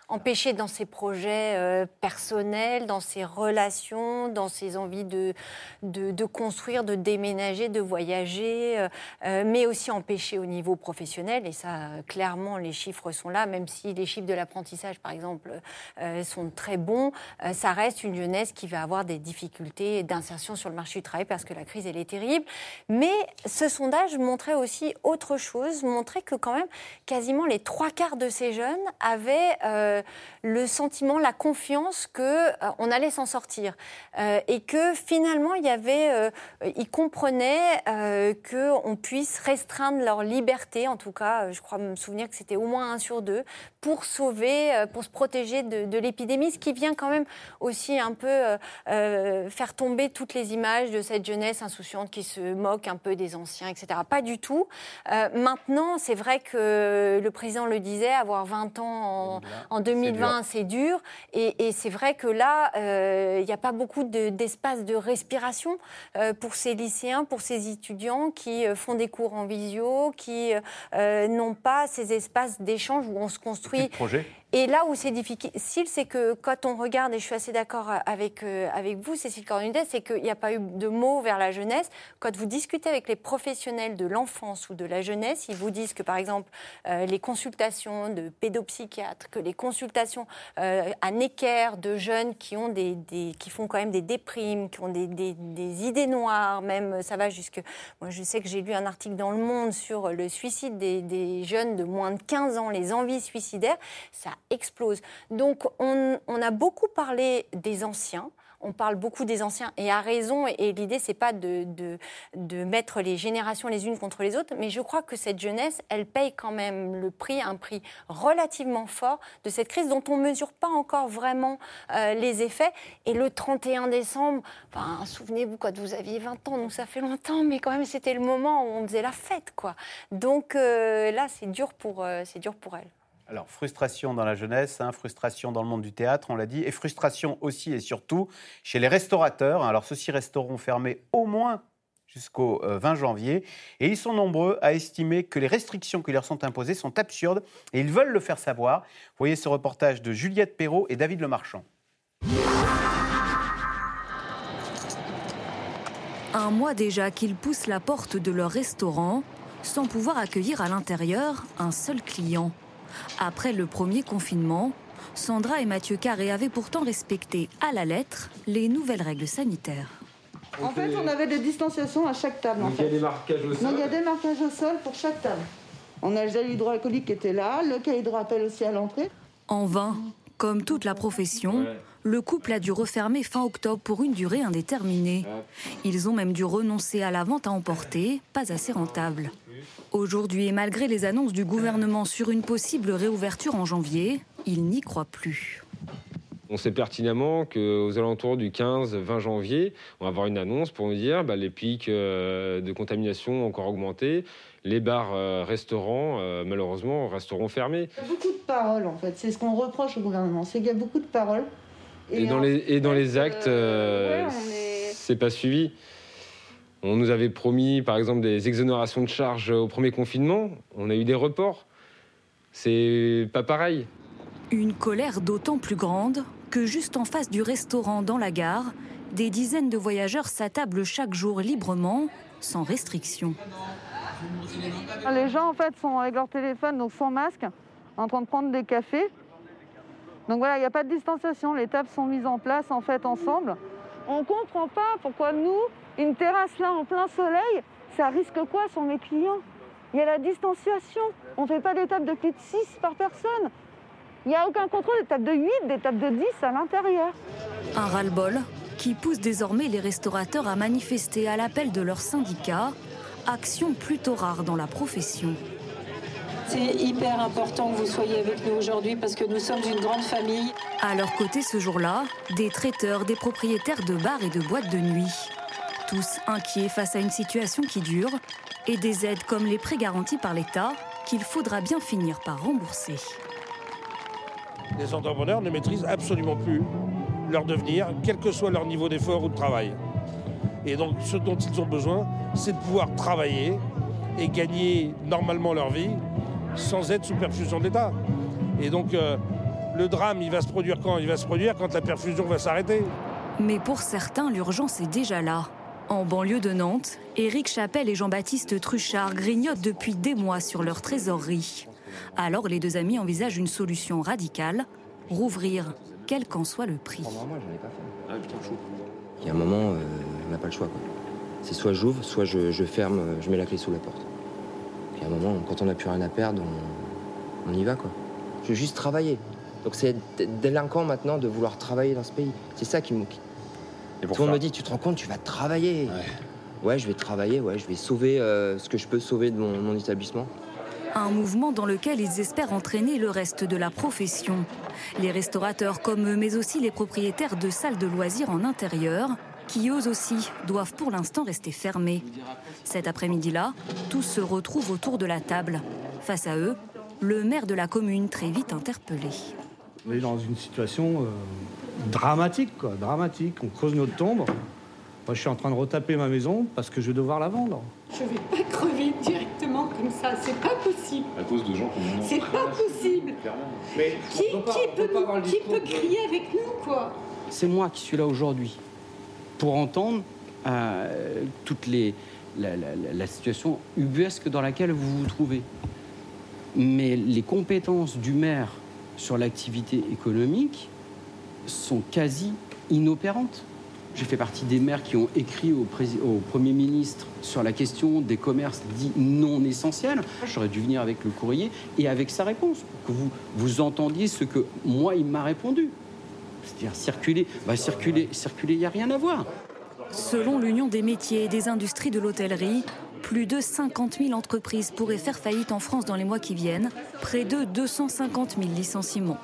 empêcher dans ses projets euh, personnels, dans ses relations, dans ses envies de, de, de construire, de déménager, de voyager, euh, euh, mais aussi empêcher au niveau professionnel. Et ça, euh, clairement, les chiffres sont là, même si les chiffres de l'apprentissage, par exemple, euh, sont très bons, euh, ça reste une jeunesse qui va avoir des difficultés d'insertion sur le marché du travail parce que la crise, elle est terrible. Mais ce sondage montrait aussi autre chose, montrait que quand même, quasiment les trois quarts de ces jeunes avaient... Euh, le sentiment, la confiance qu'on euh, allait s'en sortir euh, et que finalement, il y avait, euh, ils comprenaient euh, qu'on puisse restreindre leur liberté, en tout cas, je crois me souvenir que c'était au moins un sur deux, pour sauver, euh, pour se protéger de, de l'épidémie, ce qui vient quand même aussi un peu euh, euh, faire tomber toutes les images de cette jeunesse insouciante qui se moque un peu des anciens, et cetera. Pas du tout. Euh, maintenant, c'est vrai que le président le disait, avoir vingt ans en, en deux mille vingt, c'est dur. C'est dur. Et, et c'est vrai que là, il euh, n'y a pas beaucoup de, d'espace de respiration euh, pour ces lycéens, pour ces étudiants qui euh, font des cours en visio, qui euh, n'ont pas ces espaces d'échange où on se construit. Et là où c'est difficile, c'est que quand on regarde, et je suis assez d'accord avec, euh, avec vous, Cécile Cornudet, c'est qu'il n'y a pas eu de mots vers la jeunesse. Quand vous discutez avec les professionnels de l'enfance ou de la jeunesse, ils vous disent que, par exemple, euh, les consultations de pédopsychiatres, que les consultations euh, à Necker de jeunes qui, ont des, des, qui font quand même des déprimes, qui ont des, des, des idées noires, même, ça va jusque... Moi, je sais que j'ai lu un article dans Le Monde sur le suicide des, des jeunes de moins de quinze ans, les envies suicidaires, ça explose. Donc, on, on a beaucoup parlé des anciens. On parle beaucoup des anciens et à raison. Et, et l'idée, c'est pas de, de, de mettre les générations les unes contre les autres. Mais je crois que cette jeunesse, elle paye quand même le prix, un prix relativement fort de cette crise dont on mesure pas encore vraiment euh, les effets. Et le trente et un décembre, enfin, souvenez-vous, quand vous aviez vingt ans, donc ça fait longtemps, mais quand même, c'était le moment où on faisait la fête, quoi. Donc euh, là, c'est dur pour, euh, c'est dur pour elle. Alors, frustration dans la jeunesse, hein, frustration dans le monde du théâtre, on l'a dit, et frustration aussi et surtout chez les restaurateurs. Alors, ceux-ci resteront fermés au moins jusqu'au vingt janvier. Et ils sont nombreux à estimer que les restrictions qui leur sont imposées sont absurdes et ils veulent le faire savoir. Vous voyez ce reportage de Juliette Perrault et David Lemarchand. Un mois déjà qu'ils poussent la porte de leur restaurant sans pouvoir accueillir à l'intérieur un seul client. Après le premier confinement, Sandra et Mathieu Carré avaient pourtant respecté à la lettre les nouvelles règles sanitaires. En fait, on avait des distanciations à chaque table. Donc en fait. il y a des marquages au sol. Donc il y a des marquages au sol pour chaque table. On a le gel hydroalcoolique qui était là, le cahier de rappel aussi à l'entrée. En vain, comme toute la profession, ouais. Le couple a dû refermer fin octobre pour une durée indéterminée. Ils ont même dû renoncer à la vente à emporter, pas assez rentable. Aujourd'hui, et malgré les annonces du gouvernement sur une possible réouverture en janvier, ils n'y croient plus. On sait pertinemment qu'aux alentours du quinze vingt janvier, on va avoir une annonce pour nous dire bah, les pics euh, de contamination ont encore augmenté. Les bars, euh, restaurants, euh, malheureusement, resteront fermés. Il y a beaucoup de paroles, en fait. C'est ce qu'on reproche au gouvernement, c'est qu'il y a beaucoup de paroles. Et, et, dans, les, et dans les actes, euh, ouais, est... c'est pas suivi. On nous avait promis, par exemple, des exonérations de charges au premier confinement. On a eu des reports. C'est pas pareil. Une colère d'autant plus grande que juste en face du restaurant dans la gare, des dizaines de voyageurs s'attablent chaque jour librement, sans restriction. Les gens, en fait, sont avec leur téléphone, donc sans masque, en train de prendre des cafés. Donc voilà, il n'y a pas de distanciation. Les tables sont mises en place, en fait, ensemble. On ne comprend pas pourquoi nous, une terrasse là en plein soleil, ça risque quoi sur mes clients? Il y a la distanciation. On ne fait pas des tables de plus de six par personne. Il n'y a aucun contrôle des tables de huit, des tables de dix à l'intérieur. Un ras-le-bol qui pousse désormais les restaurateurs à manifester à l'appel de leur syndicat, action plutôt rare dans la profession. C'est hyper important que vous soyez avec nous aujourd'hui parce que nous sommes une grande famille. À leur côté ce jour-là, des traiteurs, des propriétaires de bars et de boîtes de nuit. Tous inquiets face à une situation qui dure et des aides comme les prêts garantis par l'État qu'il faudra bien finir par rembourser. Les entrepreneurs ne maîtrisent absolument plus leur devenir, quel que soit leur niveau d'effort ou de travail. Et donc ce dont ils ont besoin, c'est de pouvoir travailler et gagner normalement leur vie sans être sous perfusion de l'État. Et donc, euh, Le drame, il va se produire quand ? Il va se produire quand la perfusion va s'arrêter. Mais pour certains, l'urgence est déjà là. En banlieue de Nantes, Éric Chapelle et Jean-Baptiste Truchard grignotent depuis des mois sur leur trésorerie. Alors les deux amis envisagent une solution radicale, rouvrir, quel qu'en soit le prix. Il y a un moment, euh, on n'a pas le choix, quoi. C'est soit j'ouvre, soit je, je ferme, je mets la clé sous la porte. Puis à un moment, quand on n'a plus rien à perdre, on, on y va, quoi. Je veux juste travailler. Donc c'est délinquant maintenant de vouloir travailler dans ce pays. C'est ça qui me... Tout le monde me dit, tu te rends compte, tu vas travailler. Ouais, ouais je vais travailler, ouais, je vais sauver euh, ce que je peux sauver de mon, mon établissement. Un mouvement dans lequel ils espèrent entraîner le reste de la profession. Les restaurateurs comme eux, mais aussi les propriétaires de salles de loisirs en intérieur, qui eux aussi doivent pour l'instant rester fermés. Cet après-midi-là, tous se retrouvent autour de la table. Face à eux, le maire de la commune très vite interpellé. On est dans une situation euh, dramatique, quoi, dramatique. On creuse notre tombe. Moi, je suis en train de retaper ma maison parce que je vais devoir la vendre. Je vais pas crever directement comme ça, c'est pas possible. À cause de gens qu'on en C'est pas possible. Mais qui peut, pas, peut, peut, qui peut crier de... avec nous, quoi? C'est moi qui suis là aujourd'hui pour entendre euh, toute les, la, la, la situation ubuesque dans laquelle vous vous trouvez. Mais les compétences du maire sur l'activité économique sont quasi inopérantes. J'ai fait partie des maires qui ont écrit au, pré- au Premier ministre sur la question des commerces dits non essentiels. J'aurais dû venir avec le courrier et avec sa réponse, pour que vous, vous entendiez ce que moi, il m'a répondu. C'est-à-dire circuler, bah circuler, circuler, il n'y a rien à voir. Selon l'Union des métiers et des industries de l'hôtellerie, plus de cinquante mille entreprises pourraient faire faillite en France dans les mois qui viennent, près de deux cent cinquante mille licenciements.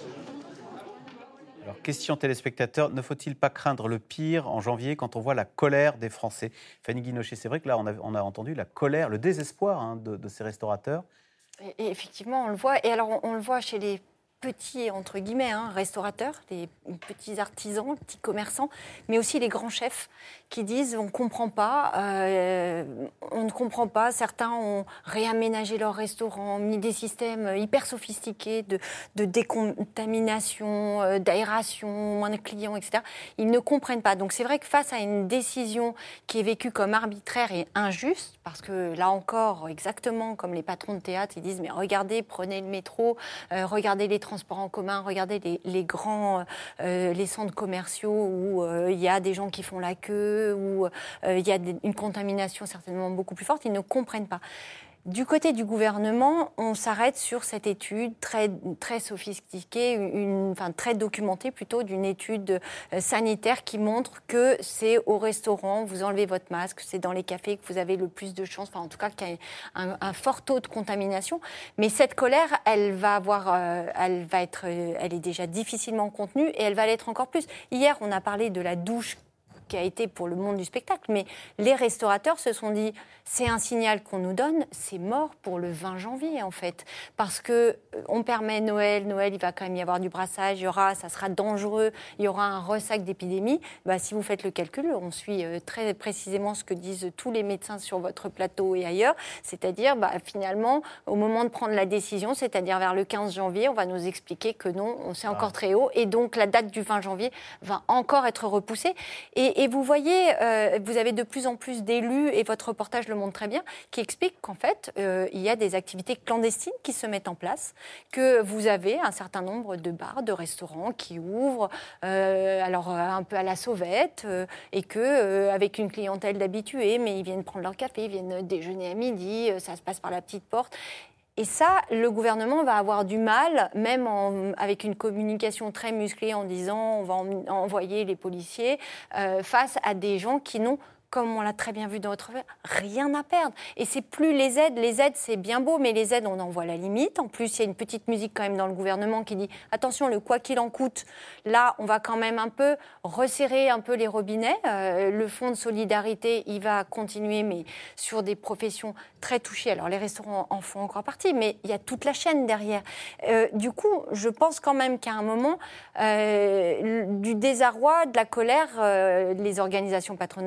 Alors, question téléspectateur, ne faut-il pas craindre le pire en janvier quand on voit la colère des Français ? Fanny Guinochet, c'est vrai que là, on a, on a entendu la colère, le désespoir hein, de, de ces restaurateurs. Et, et effectivement, on le voit. Et alors, on, on le voit chez les petits, entre guillemets, hein, restaurateurs, les petits artisans, les petits commerçants, mais aussi les grands chefs qui disent on ne comprend pas, euh, on ne comprend pas. Certains ont réaménagé leur restaurant, mis des systèmes hyper sophistiqués de, de décontamination, euh, d'aération, moins de clients, et cetera. Ils ne comprennent pas. Donc c'est vrai que face à une décision qui est vécue comme arbitraire et injuste, parce que là encore, exactement comme les patrons de théâtre, ils disent mais regardez, prenez le métro, euh, regardez les transports en commun, regardez les, les grands, euh, les centres commerciaux où euh, il y a des gens qui font la queue, où euh, il y a des, une contamination certainement beaucoup plus forte, ils ne comprennent pas. Du côté du gouvernement, on s'arrête sur cette étude très, très sophistiquée, une, enfin très documentée plutôt, d'une étude sanitaire qui montre que c'est au restaurant, vous enlevez votre masque, c'est dans les cafés que vous avez le plus de chances, enfin en tout cas qu'il y a un, un fort taux de contamination. Mais cette colère, elle va avoir, euh, elle va être, euh, elle est déjà difficilement contenue et elle va l'être encore plus. Hier, on a parlé de la douche qui a été pour le monde du spectacle, mais les restaurateurs se sont dit c'est un signal qu'on nous donne, c'est mort pour le vingt janvier en fait, parce que on permet Noël, Noël il va quand même y avoir du brassage, il y aura, ça sera dangereux, il y aura un ressac d'épidémie. Bah, si vous faites le calcul, on suit très précisément ce que disent tous les médecins sur votre plateau et ailleurs, c'est-à-dire bah, finalement au moment de prendre la décision, c'est-à-dire vers le quinze janvier, on va nous expliquer que non, on c'est encore très haut et donc la date du vingt janvier va encore être repoussée. Et Et vous voyez, euh, vous avez de plus en plus d'élus, et votre reportage le montre très bien, qui expliquent qu'en fait, euh, il y a des activités clandestines qui se mettent en place, que vous avez un certain nombre de bars, de restaurants qui ouvrent, euh, alors un peu à la sauvette, euh, et que euh, avec une clientèle d'habitués, mais ils viennent prendre leur café, ils viennent déjeuner à midi, euh, ça se passe par la petite porte. Et ça, le gouvernement va avoir du mal, même en, avec une communication très musclée en disant on va en, envoyer les policiers, euh, face à des gens qui n'ont, comme on l'a très bien vu dans votre affaire, rien à perdre. Et c'est plus les aides. Les aides, c'est bien beau, mais les aides, on en voit la limite. En plus, il y a une petite musique quand même dans le gouvernement qui dit « Attention, le quoi qu'il en coûte, là, on va quand même un peu resserrer un peu les robinets. Euh, le fonds de solidarité, il va continuer, mais sur des professions très touchées. Alors, les restaurants en font encore partie, mais il y a toute la chaîne derrière. Euh, du coup, je pense quand même qu'à un moment, euh, du désarroi, de la colère, euh, les organisations patronales, d'ailleurs, le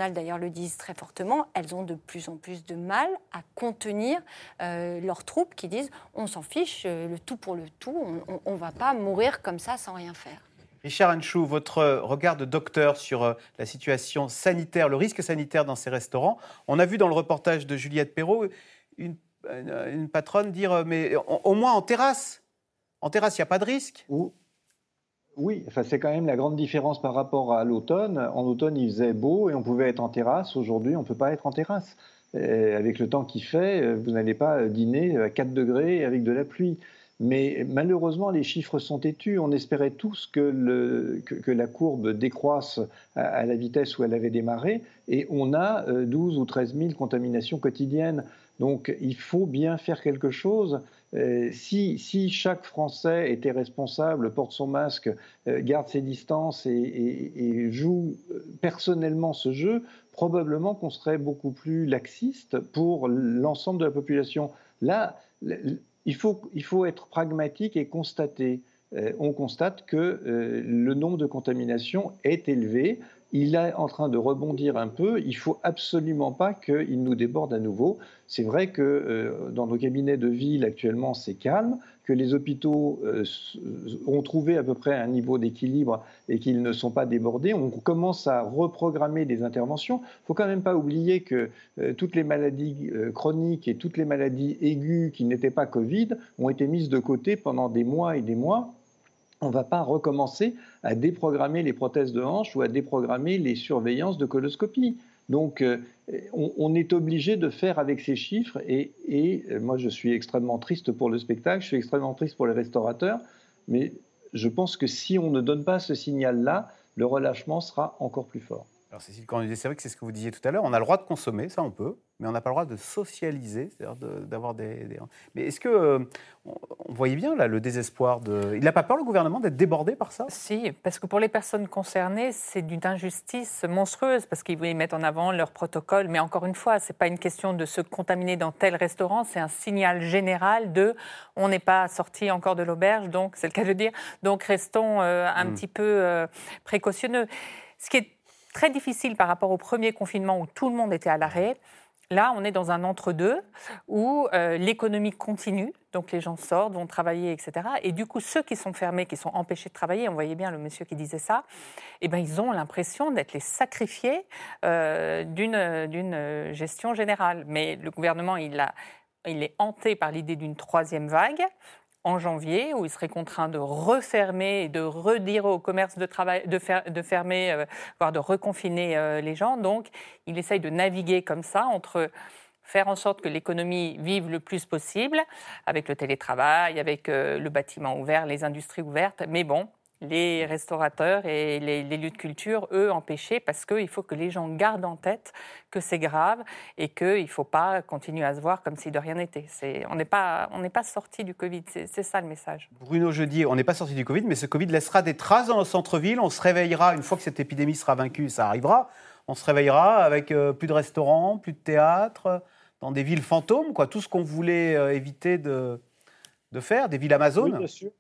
disent très fortement, elles ont de plus en plus de mal à contenir euh, leurs troupes qui disent on s'en fiche, euh, le tout pour le tout, on ne va pas mourir comme ça sans rien faire. Richard Henchou, votre regard de docteur sur euh, la situation sanitaire, le risque sanitaire dans ces restaurants. On a vu dans le reportage de Juliette Perrault une, une, une patronne dire mais au moins en terrasse, en terrasse il n'y a pas de risque. Oui, enfin, c'est quand même la grande différence par rapport à l'automne. En automne, il faisait beau et on pouvait être en terrasse. Aujourd'hui, on ne peut pas être en terrasse. Et avec le temps qu'il fait, vous n'allez pas dîner à quatre degrés avec de la pluie. Mais malheureusement, les chiffres sont têtus. On espérait tous que, le, que, que la courbe décroisse à, à la vitesse où elle avait démarré. Et on a douze ou treize mille contaminations quotidiennes. Donc, il faut bien faire quelque chose. Euh, si, si chaque Français était responsable, porte son masque, euh, garde ses distances et, et, et joue personnellement ce jeu, probablement qu'on serait beaucoup plus laxiste pour l'ensemble de la population. Là, il faut, il faut être pragmatique et constater. Euh, on constate que euh, le nombre de contaminations est élevé. Il est en train de rebondir un peu. Il ne faut absolument pas qu'il nous déborde à nouveau. C'est vrai que euh, dans nos cabinets de ville, actuellement, c'est calme, que les hôpitaux euh, ont trouvé à peu près un niveau d'équilibre et qu'ils ne sont pas débordés. On commence à reprogrammer des interventions. Il ne faut quand même pas oublier que euh, toutes les maladies euh, chroniques et toutes les maladies aiguës qui n'étaient pas Covid ont été mises de côté pendant des mois et des mois. On ne va pas recommencer à déprogrammer les prothèses de hanche ou à déprogrammer les surveillances de coloscopie. Donc, euh, on, on est obligé de faire avec ces chiffres. Et, et euh, moi, je suis extrêmement triste pour le spectacle, je suis extrêmement triste pour les restaurateurs. Mais je pense que si on ne donne pas ce signal-là, le relâchement sera encore plus fort. Alors Cécile Cornudet, c'est vrai que c'est ce que vous disiez tout à l'heure, on a le droit de consommer, ça on peut, mais on n'a pas le droit de socialiser, c'est-à-dire de, d'avoir des, des... Mais est-ce que, euh, on, on voyait bien là le désespoir de... Il n'a pas peur le gouvernement d'être débordé par ça ? Si, parce que pour les personnes concernées, c'est d'une injustice monstrueuse, parce qu'ils mettent en avant leur protocole, mais encore une fois, ce n'est pas une question de se contaminer dans tel restaurant, c'est un signal général de on n'est pas sorti encore de l'auberge, donc c'est le cas de dire, donc restons euh, un mmh. petit peu euh, précautionneux. Ce qui est très difficile par rapport au premier confinement où tout le monde était à l'arrêt. Là, on est dans un entre-deux où euh, l'économie continue, donc les gens sortent, vont travailler, et cetera. Et du coup, ceux qui sont fermés, qui sont empêchés de travailler, on voyait bien le monsieur qui disait ça, eh ben, ils ont l'impression d'être les sacrifiés euh, d'une, d'une gestion générale. Mais le gouvernement, il, a, il est hanté par l'idée d'une troisième vague en janvier, où il serait contraint de refermer et de redire au commerce de, travail, de, fer, de fermer, euh, voire de reconfiner euh, les gens. Donc, il essaye de naviguer comme ça entre faire en sorte que l'économie vive le plus possible, avec le télétravail, avec euh, le bâtiment ouvert, les industries ouvertes. Mais bon, les restaurateurs et les, les lieux de culture, eux, empêchés, parce qu'il faut que les gens gardent en tête que c'est grave et qu'il ne faut pas continuer à se voir comme si de rien n'était. C'est, on n'est pas, on n'est pas sorti du Covid, c'est, c'est ça le message. Bruno Jeudi, on n'est pas sorti du Covid, mais ce Covid laissera des traces dans nos centres-villes. On se réveillera, une fois que cette épidémie sera vaincue, ça arrivera, on se réveillera avec euh, plus de restaurants, plus de théâtres, dans des villes fantômes, quoi, tout ce qu'on voulait euh, éviter de, de faire, des villes Amazon. Oui, bien sûr.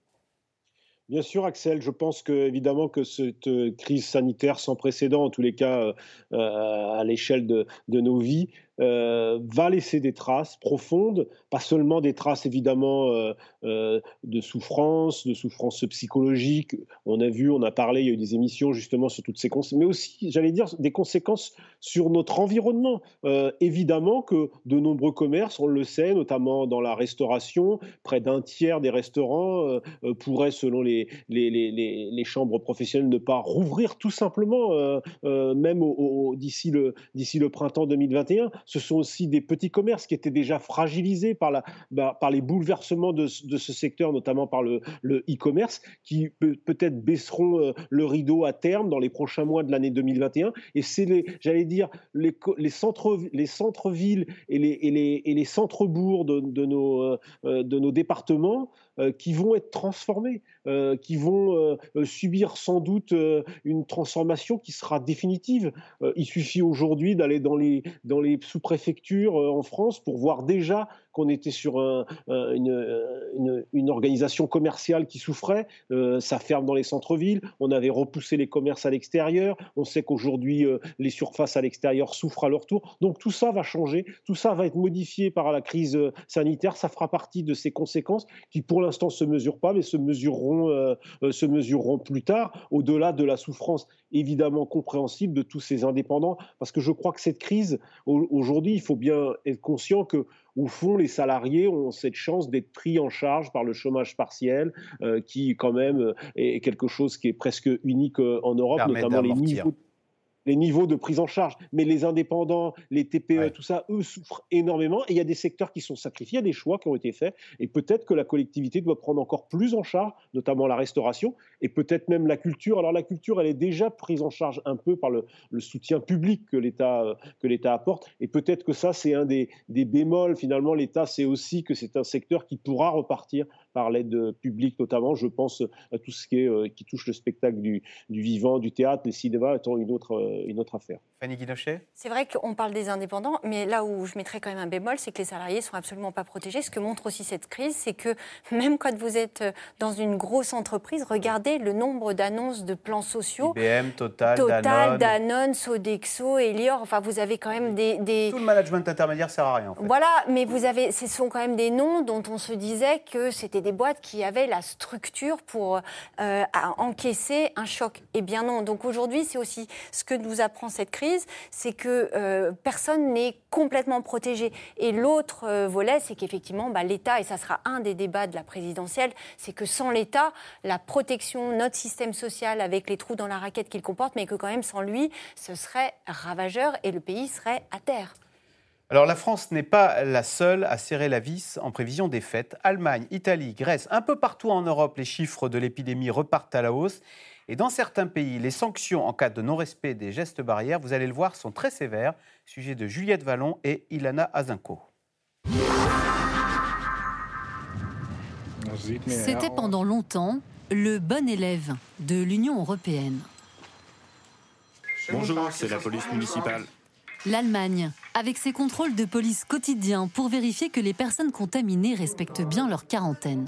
Bien sûr, Axel, je pense que, évidemment que cette crise sanitaire sans précédent, en tous les cas euh, à l'échelle de, de nos vies, euh, va laisser des traces profondes, pas seulement des traces évidemment euh, euh, de souffrance, de souffrance psychologique. On a vu, on a parlé, il y a eu des émissions justement sur toutes ces conséquences, mais aussi, j'allais dire, des conséquences sur notre environnement. Euh, évidemment que de nombreux commerces, on le sait, notamment dans la restauration, près d'un tiers des restaurants euh, pourraient, selon les, les, les, les, les chambres professionnelles, ne pas rouvrir tout simplement, euh, euh, même au, au, d'ici, le, d'ici le printemps deux mille vingt et un. Ce sont aussi des petits commerces qui étaient déjà fragilisés par, la, bah, par les bouleversements de, de ce secteur, notamment par le, le e-commerce, qui peut, peut-être baisseront euh, le rideau à terme dans les prochains mois de l'année deux mille vingt et un. Et c'est, les, j'allais dire, les, les, centres, les centres-villes et les, et les, et les centres-bourgs de, de, nos, euh, de nos départements euh, qui vont être transformés, euh, qui vont euh, subir sans doute euh, une transformation qui sera définitive. Euh, il suffit aujourd'hui d'aller dans les, dans les sous-préfectures en France pour voir déjà qu'on était sur un, une, une, une organisation commerciale qui souffrait. Euh, ça ferme dans les centres-villes. On avait repoussé les commerces à l'extérieur. On sait qu'aujourd'hui, euh, les surfaces à l'extérieur souffrent à leur tour. Donc tout ça va changer. Tout ça va être modifié par la crise sanitaire. Ça fera partie de ces conséquences qui, pour l'instant, ne se mesurent pas, mais se mesureront, euh, se mesureront plus tard, au-delà de la souffrance évidemment compréhensible de tous ces indépendants. Parce que je crois que cette crise, aujourd'hui, il faut bien être conscient que au fond, les salariés ont cette chance d'être pris en charge par le chômage partiel, euh, qui quand même est quelque chose qui est presque unique en Europe, Permet notamment les d'amortir. niveaux, les niveaux de prise en charge. Mais les indépendants, les T P E, Ouais. tout ça, eux souffrent énormément. Et il y a des secteurs qui sont sacrifiés, il y a des choix qui ont été faits. Et peut-être que la collectivité doit prendre encore plus en charge, notamment la restauration, et peut-être même la culture. Alors la culture, elle est déjà prise en charge un peu par le, le soutien public que l'État, euh, que l'État apporte. Et peut-être que ça, c'est un des, des bémols. Finalement, l'État sait aussi que c'est un secteur qui pourra repartir par l'aide publique, notamment. Je pense à tout ce qui, est, euh, qui touche le spectacle du, du vivant, du théâtre, les cinémas étant une autre, euh, une autre affaire. Fanny Guinochet ? C'est vrai qu'on parle des indépendants, mais là où je mettrais quand même un bémol, c'est que les salariés ne sont absolument pas protégés. Ce que montre aussi cette crise, c'est que même quand vous êtes dans une grosse entreprise, regardez le nombre d'annonces de plans sociaux. I B M, Total, Total, Danone. Danone, Sodexo, Elior, enfin vous avez quand même des... des... Tout le management intermédiaire sert à rien, en fait. Voilà, mais vous avez, ce sont quand même des noms dont on se disait que c'était des boîtes qui avaient la structure pour euh, encaisser un choc. Eh bien non, donc aujourd'hui c'est aussi ce que nous apprend cette crise, c'est que euh, personne n'est complètement protégé. Et l'autre euh, volet, c'est qu'effectivement bah, l'État, et ça sera un des débats de la présidentielle, c'est que sans l'État, la protection, notre système social avec les trous dans la raquette qu'il comporte, mais que quand même sans lui, ce serait ravageur et le pays serait à terre. Alors la France n'est pas la seule à serrer la vis en prévision des fêtes. Allemagne, Italie, Grèce, un peu partout en Europe, les chiffres de l'épidémie repartent à la hausse. Et dans certains pays, les sanctions en cas de non-respect des gestes barrières, vous allez le voir, sont très sévères. Sujet de Juliette Vallon et Ilana Azinko. C'était pendant longtemps le bon élève de l'Union européenne. Bonjour, c'est la police municipale. L'Allemagne, avec ses contrôles de police quotidiens pour vérifier que les personnes contaminées respectent bien leur quarantaine.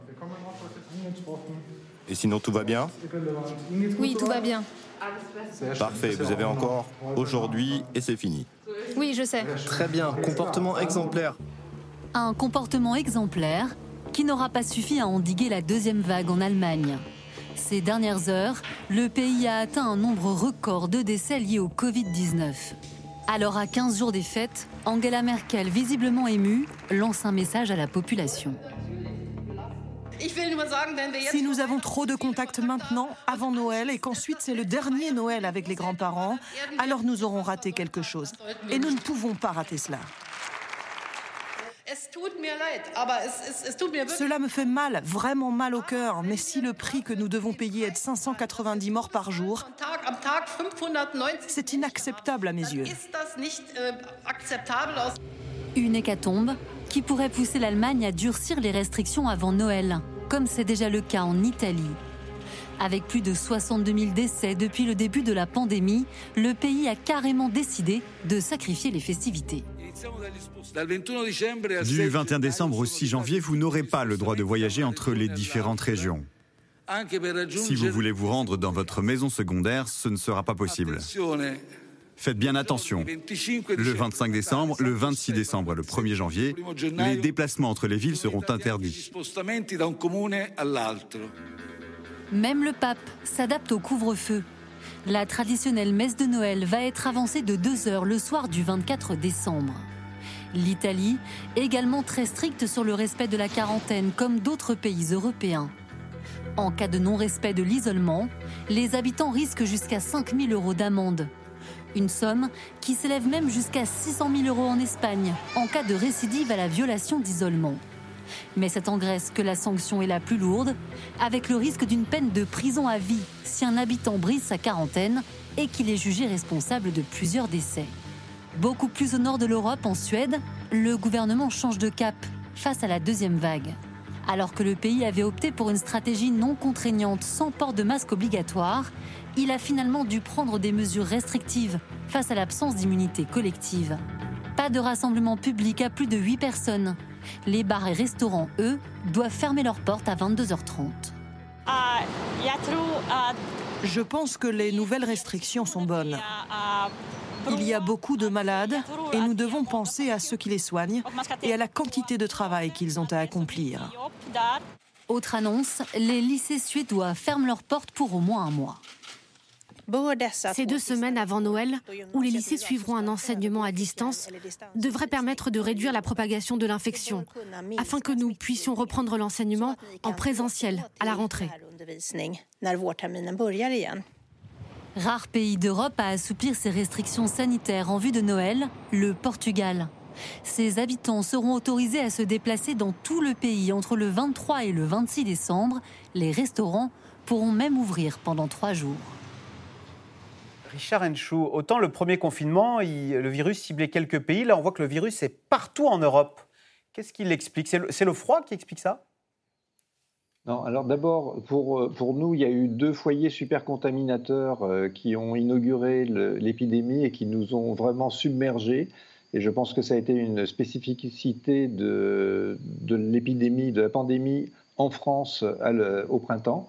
Et sinon, tout va bien? Oui, tout va bien. Parfait, vous avez encore aujourd'hui et c'est fini. Oui, je sais. Très bien, comportement exemplaire. Un comportement exemplaire qui n'aura pas suffi à endiguer la deuxième vague en Allemagne. Ces dernières heures, le pays a atteint un nombre record de décès liés au covid dix-neuf. Alors à quinze jours des fêtes, Angela Merkel, visiblement émue, lance un message à la population. Si nous avons trop de contacts maintenant, avant Noël, et qu'ensuite c'est le dernier Noël avec les grands-parents, alors nous aurons raté quelque chose. Et nous ne pouvons pas rater cela. Cela me fait mal, vraiment mal au cœur, mais si le prix que nous devons payer est de cinq cent quatre-vingt-dix morts par jour, c'est inacceptable à mes yeux. Une hécatombe qui pourrait pousser l'Allemagne à durcir les restrictions avant Noël, comme c'est déjà le cas en Italie. Avec plus de soixante-deux mille décès depuis le début de la pandémie, le pays a carrément décidé de sacrifier les festivités. Du vingt et un décembre au six janvier, vous n'aurez pas le droit de voyager entre les différentes régions. Si vous voulez vous rendre dans votre maison secondaire, ce ne sera pas possible. Faites bien attention. Le vingt-cinq décembre, le vingt-six décembre et le premier janvier, les déplacements entre les villes seront interdits. Même le pape s'adapte au couvre-feu. La traditionnelle messe de Noël va être avancée de deux heures le soir du vingt-quatre décembre. L'Italie, également très stricte sur le respect de la quarantaine, comme d'autres pays européens. En cas de non-respect de l'isolement, les habitants risquent jusqu'à cinq mille euros d'amende. Une somme qui s'élève même jusqu'à six cent mille euros en Espagne, en cas de récidive à la violation d'isolement. Mais c'est en Grèce que la sanction est la plus lourde, avec le risque d'une peine de prison à vie si un habitant brise sa quarantaine et qu'il est jugé responsable de plusieurs décès. Beaucoup plus au nord de l'Europe, en Suède, le gouvernement change de cap face à la deuxième vague. Alors que le pays avait opté pour une stratégie non contraignante sans port de masque obligatoire, il a finalement dû prendre des mesures restrictives face à l'absence d'immunité collective. Pas de rassemblement public à plus de huit personnes. Les bars et restaurants, eux, doivent fermer leurs portes à vingt-deux heures trente. Je pense que les nouvelles restrictions sont bonnes. Il y a beaucoup de malades et nous devons penser à ceux qui les soignent et à la quantité de travail qu'ils ont à accomplir. Autre annonce, les lycées suédois ferment leurs portes pour au moins un mois. Ces deux semaines avant Noël, où les lycées suivront un enseignement à distance, devraient permettre de réduire la propagation de l'infection, afin que nous puissions reprendre l'enseignement en présentiel à la rentrée. Rare pays d'Europe à assouplir ses restrictions sanitaires en vue de Noël, le Portugal. Ses habitants seront autorisés à se déplacer dans tout le pays entre le vingt-trois et le vingt-six décembre. Les restaurants pourront même ouvrir pendant trois jours. Richard Henchou, autant le premier confinement, il, le virus ciblait quelques pays. Là, on voit que le virus est partout en Europe. Qu'est-ce qui l'explique ? C'est le, c'est le froid qui explique ça ? Non, alors d'abord, pour, pour nous, il y a eu deux foyers super contaminateurs euh, qui ont inauguré le, l'épidémie et qui nous ont vraiment submergés. Et je pense que ça a été une spécificité de, de l'épidémie, de la pandémie en France à le, au printemps.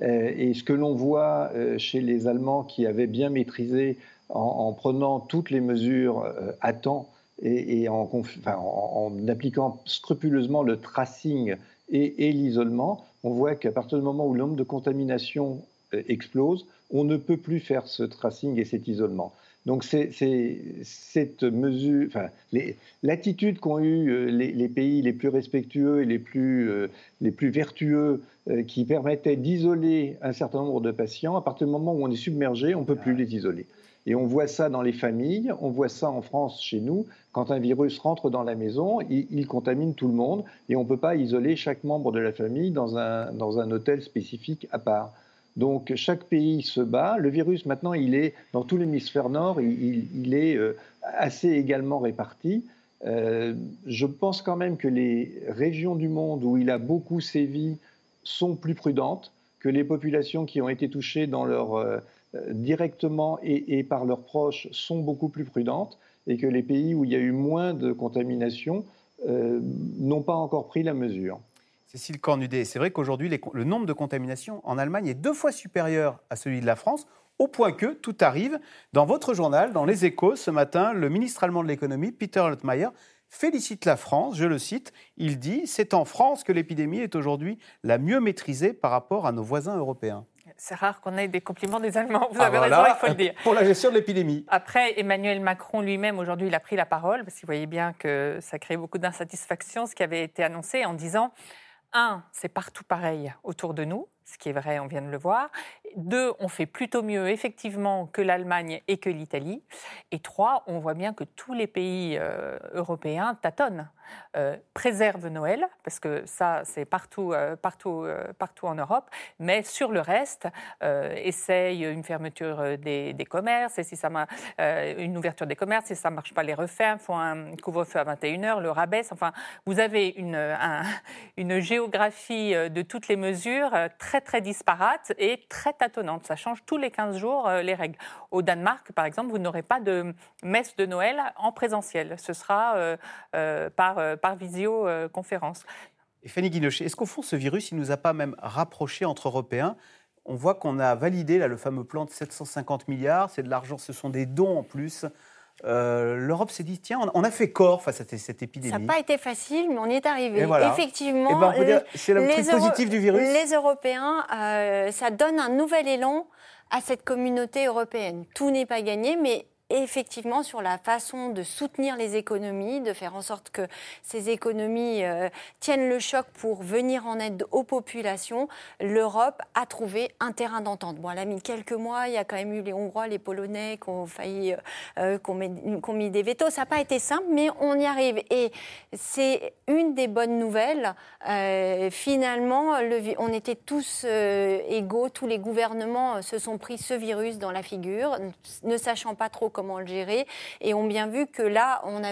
Et ce que l'on voit chez les Allemands qui avaient bien maîtrisé en, en prenant toutes les mesures à temps et, et en, enfin, en, en appliquant scrupuleusement le tracing et, et l'isolement, on voit qu'à partir du moment où le nombre de contaminations explose, on ne peut plus faire ce tracing et cet isolement. Donc c'est, c'est cette mesure, enfin, les, l'attitude qu'ont eu les, les pays les plus respectueux et les plus, euh, les plus vertueux euh, qui permettaient d'isoler un certain nombre de patients, à partir du moment où on est submergé, on ne peut plus les isoler. Et on voit ça dans les familles, on voit ça en France chez nous, quand un virus rentre dans la maison, il, il contamine tout le monde et on ne peut pas isoler chaque membre de la famille dans un, dans un hôtel spécifique à part. Donc chaque pays se bat. Le virus maintenant, il est dans tout l'hémisphère nord, il, il, il est euh, assez également réparti. Euh, je pense quand même que les régions du monde où il a beaucoup sévi sont plus prudentes, que les populations qui ont été touchées dans leur, euh, directement et, et par leurs proches sont beaucoup plus prudentes, et que les pays où il y a eu moins de contamination euh, n'ont pas encore pris la mesure. Cécile Cornudet, c'est vrai qu'aujourd'hui, les, le nombre de contaminations en Allemagne est deux fois supérieur à celui de la France, au point que tout arrive. Dans votre journal, dans Les Échos, ce matin, le ministre allemand de l'économie, Peter Altmaier, félicite la France, je le cite, il dit « C'est en France que l'épidémie est aujourd'hui la mieux maîtrisée par rapport à nos voisins européens ». C'est rare qu'on ait des compliments des Allemands, vous ah avez voilà, raison, il faut le dire. Pour la gestion de l'épidémie. Après, Emmanuel Macron lui-même, aujourd'hui, il a pris la parole, parce qu'il voyait bien que ça crée beaucoup d'insatisfaction, ce qui avait été annoncé en disant... Un, c'est partout pareil autour de nous, ce qui est vrai, on vient de le voir. Deux, on fait plutôt mieux, effectivement, que l'Allemagne et que l'Italie. Et trois, on voit bien que tous les pays euh, européens tâtonnent, euh, préservent Noël, parce que ça, c'est partout, euh, partout, euh, partout en Europe, mais sur le reste, euh, essayent une fermeture des, des commerces, et si ça marche, euh, une ouverture des commerces, si ça ne marche pas, les referment, font un couvre-feu à vingt et une heures, le rabaissent. Enfin, vous avez une, un, une géographie de toutes les mesures très, très disparate et très tâtonnante. Ça change tous les quinze jours euh, les règles. Au Danemark, par exemple, vous n'aurez pas de messe de Noël en présentiel. Ce sera euh, euh, par, euh, par visioconférence. Et Fanny Guinochet, est-ce qu'au fond, ce virus, il ne nous a pas même rapprochés entre Européens ? On voit qu'on a validé là, le fameux plan de sept cent cinquante milliards. C'est de l'argent, ce sont des dons en plus. Euh, L'Europe s'est dit, tiens, on a fait corps face à cette épidémie. Ça n'a pas été facile, mais on y est arrivé. Voilà. Effectivement, eh ben, on peut dire, c'est le truc positif du virus. Les Européens, euh, ça donne un nouvel élan à cette communauté européenne. Tout n'est pas gagné, mais effectivement, sur la façon de soutenir les économies, de faire en sorte que ces économies euh, tiennent le choc pour venir en aide aux populations, l'Europe a trouvé un terrain d'entente. Bon, elle a mis quelques mois, il y a quand même eu les Hongrois, les Polonais qui ont failli, euh, qui ont mis, qui ont mis des vétos. Ça n'a pas été simple, mais on y arrive. Et c'est une des bonnes nouvelles. Euh, finalement, le, on était tous euh, égaux, tous les gouvernements se sont pris ce virus dans la figure, ne sachant pas trop comment comment le gérer, et ont bien vu que là, on avait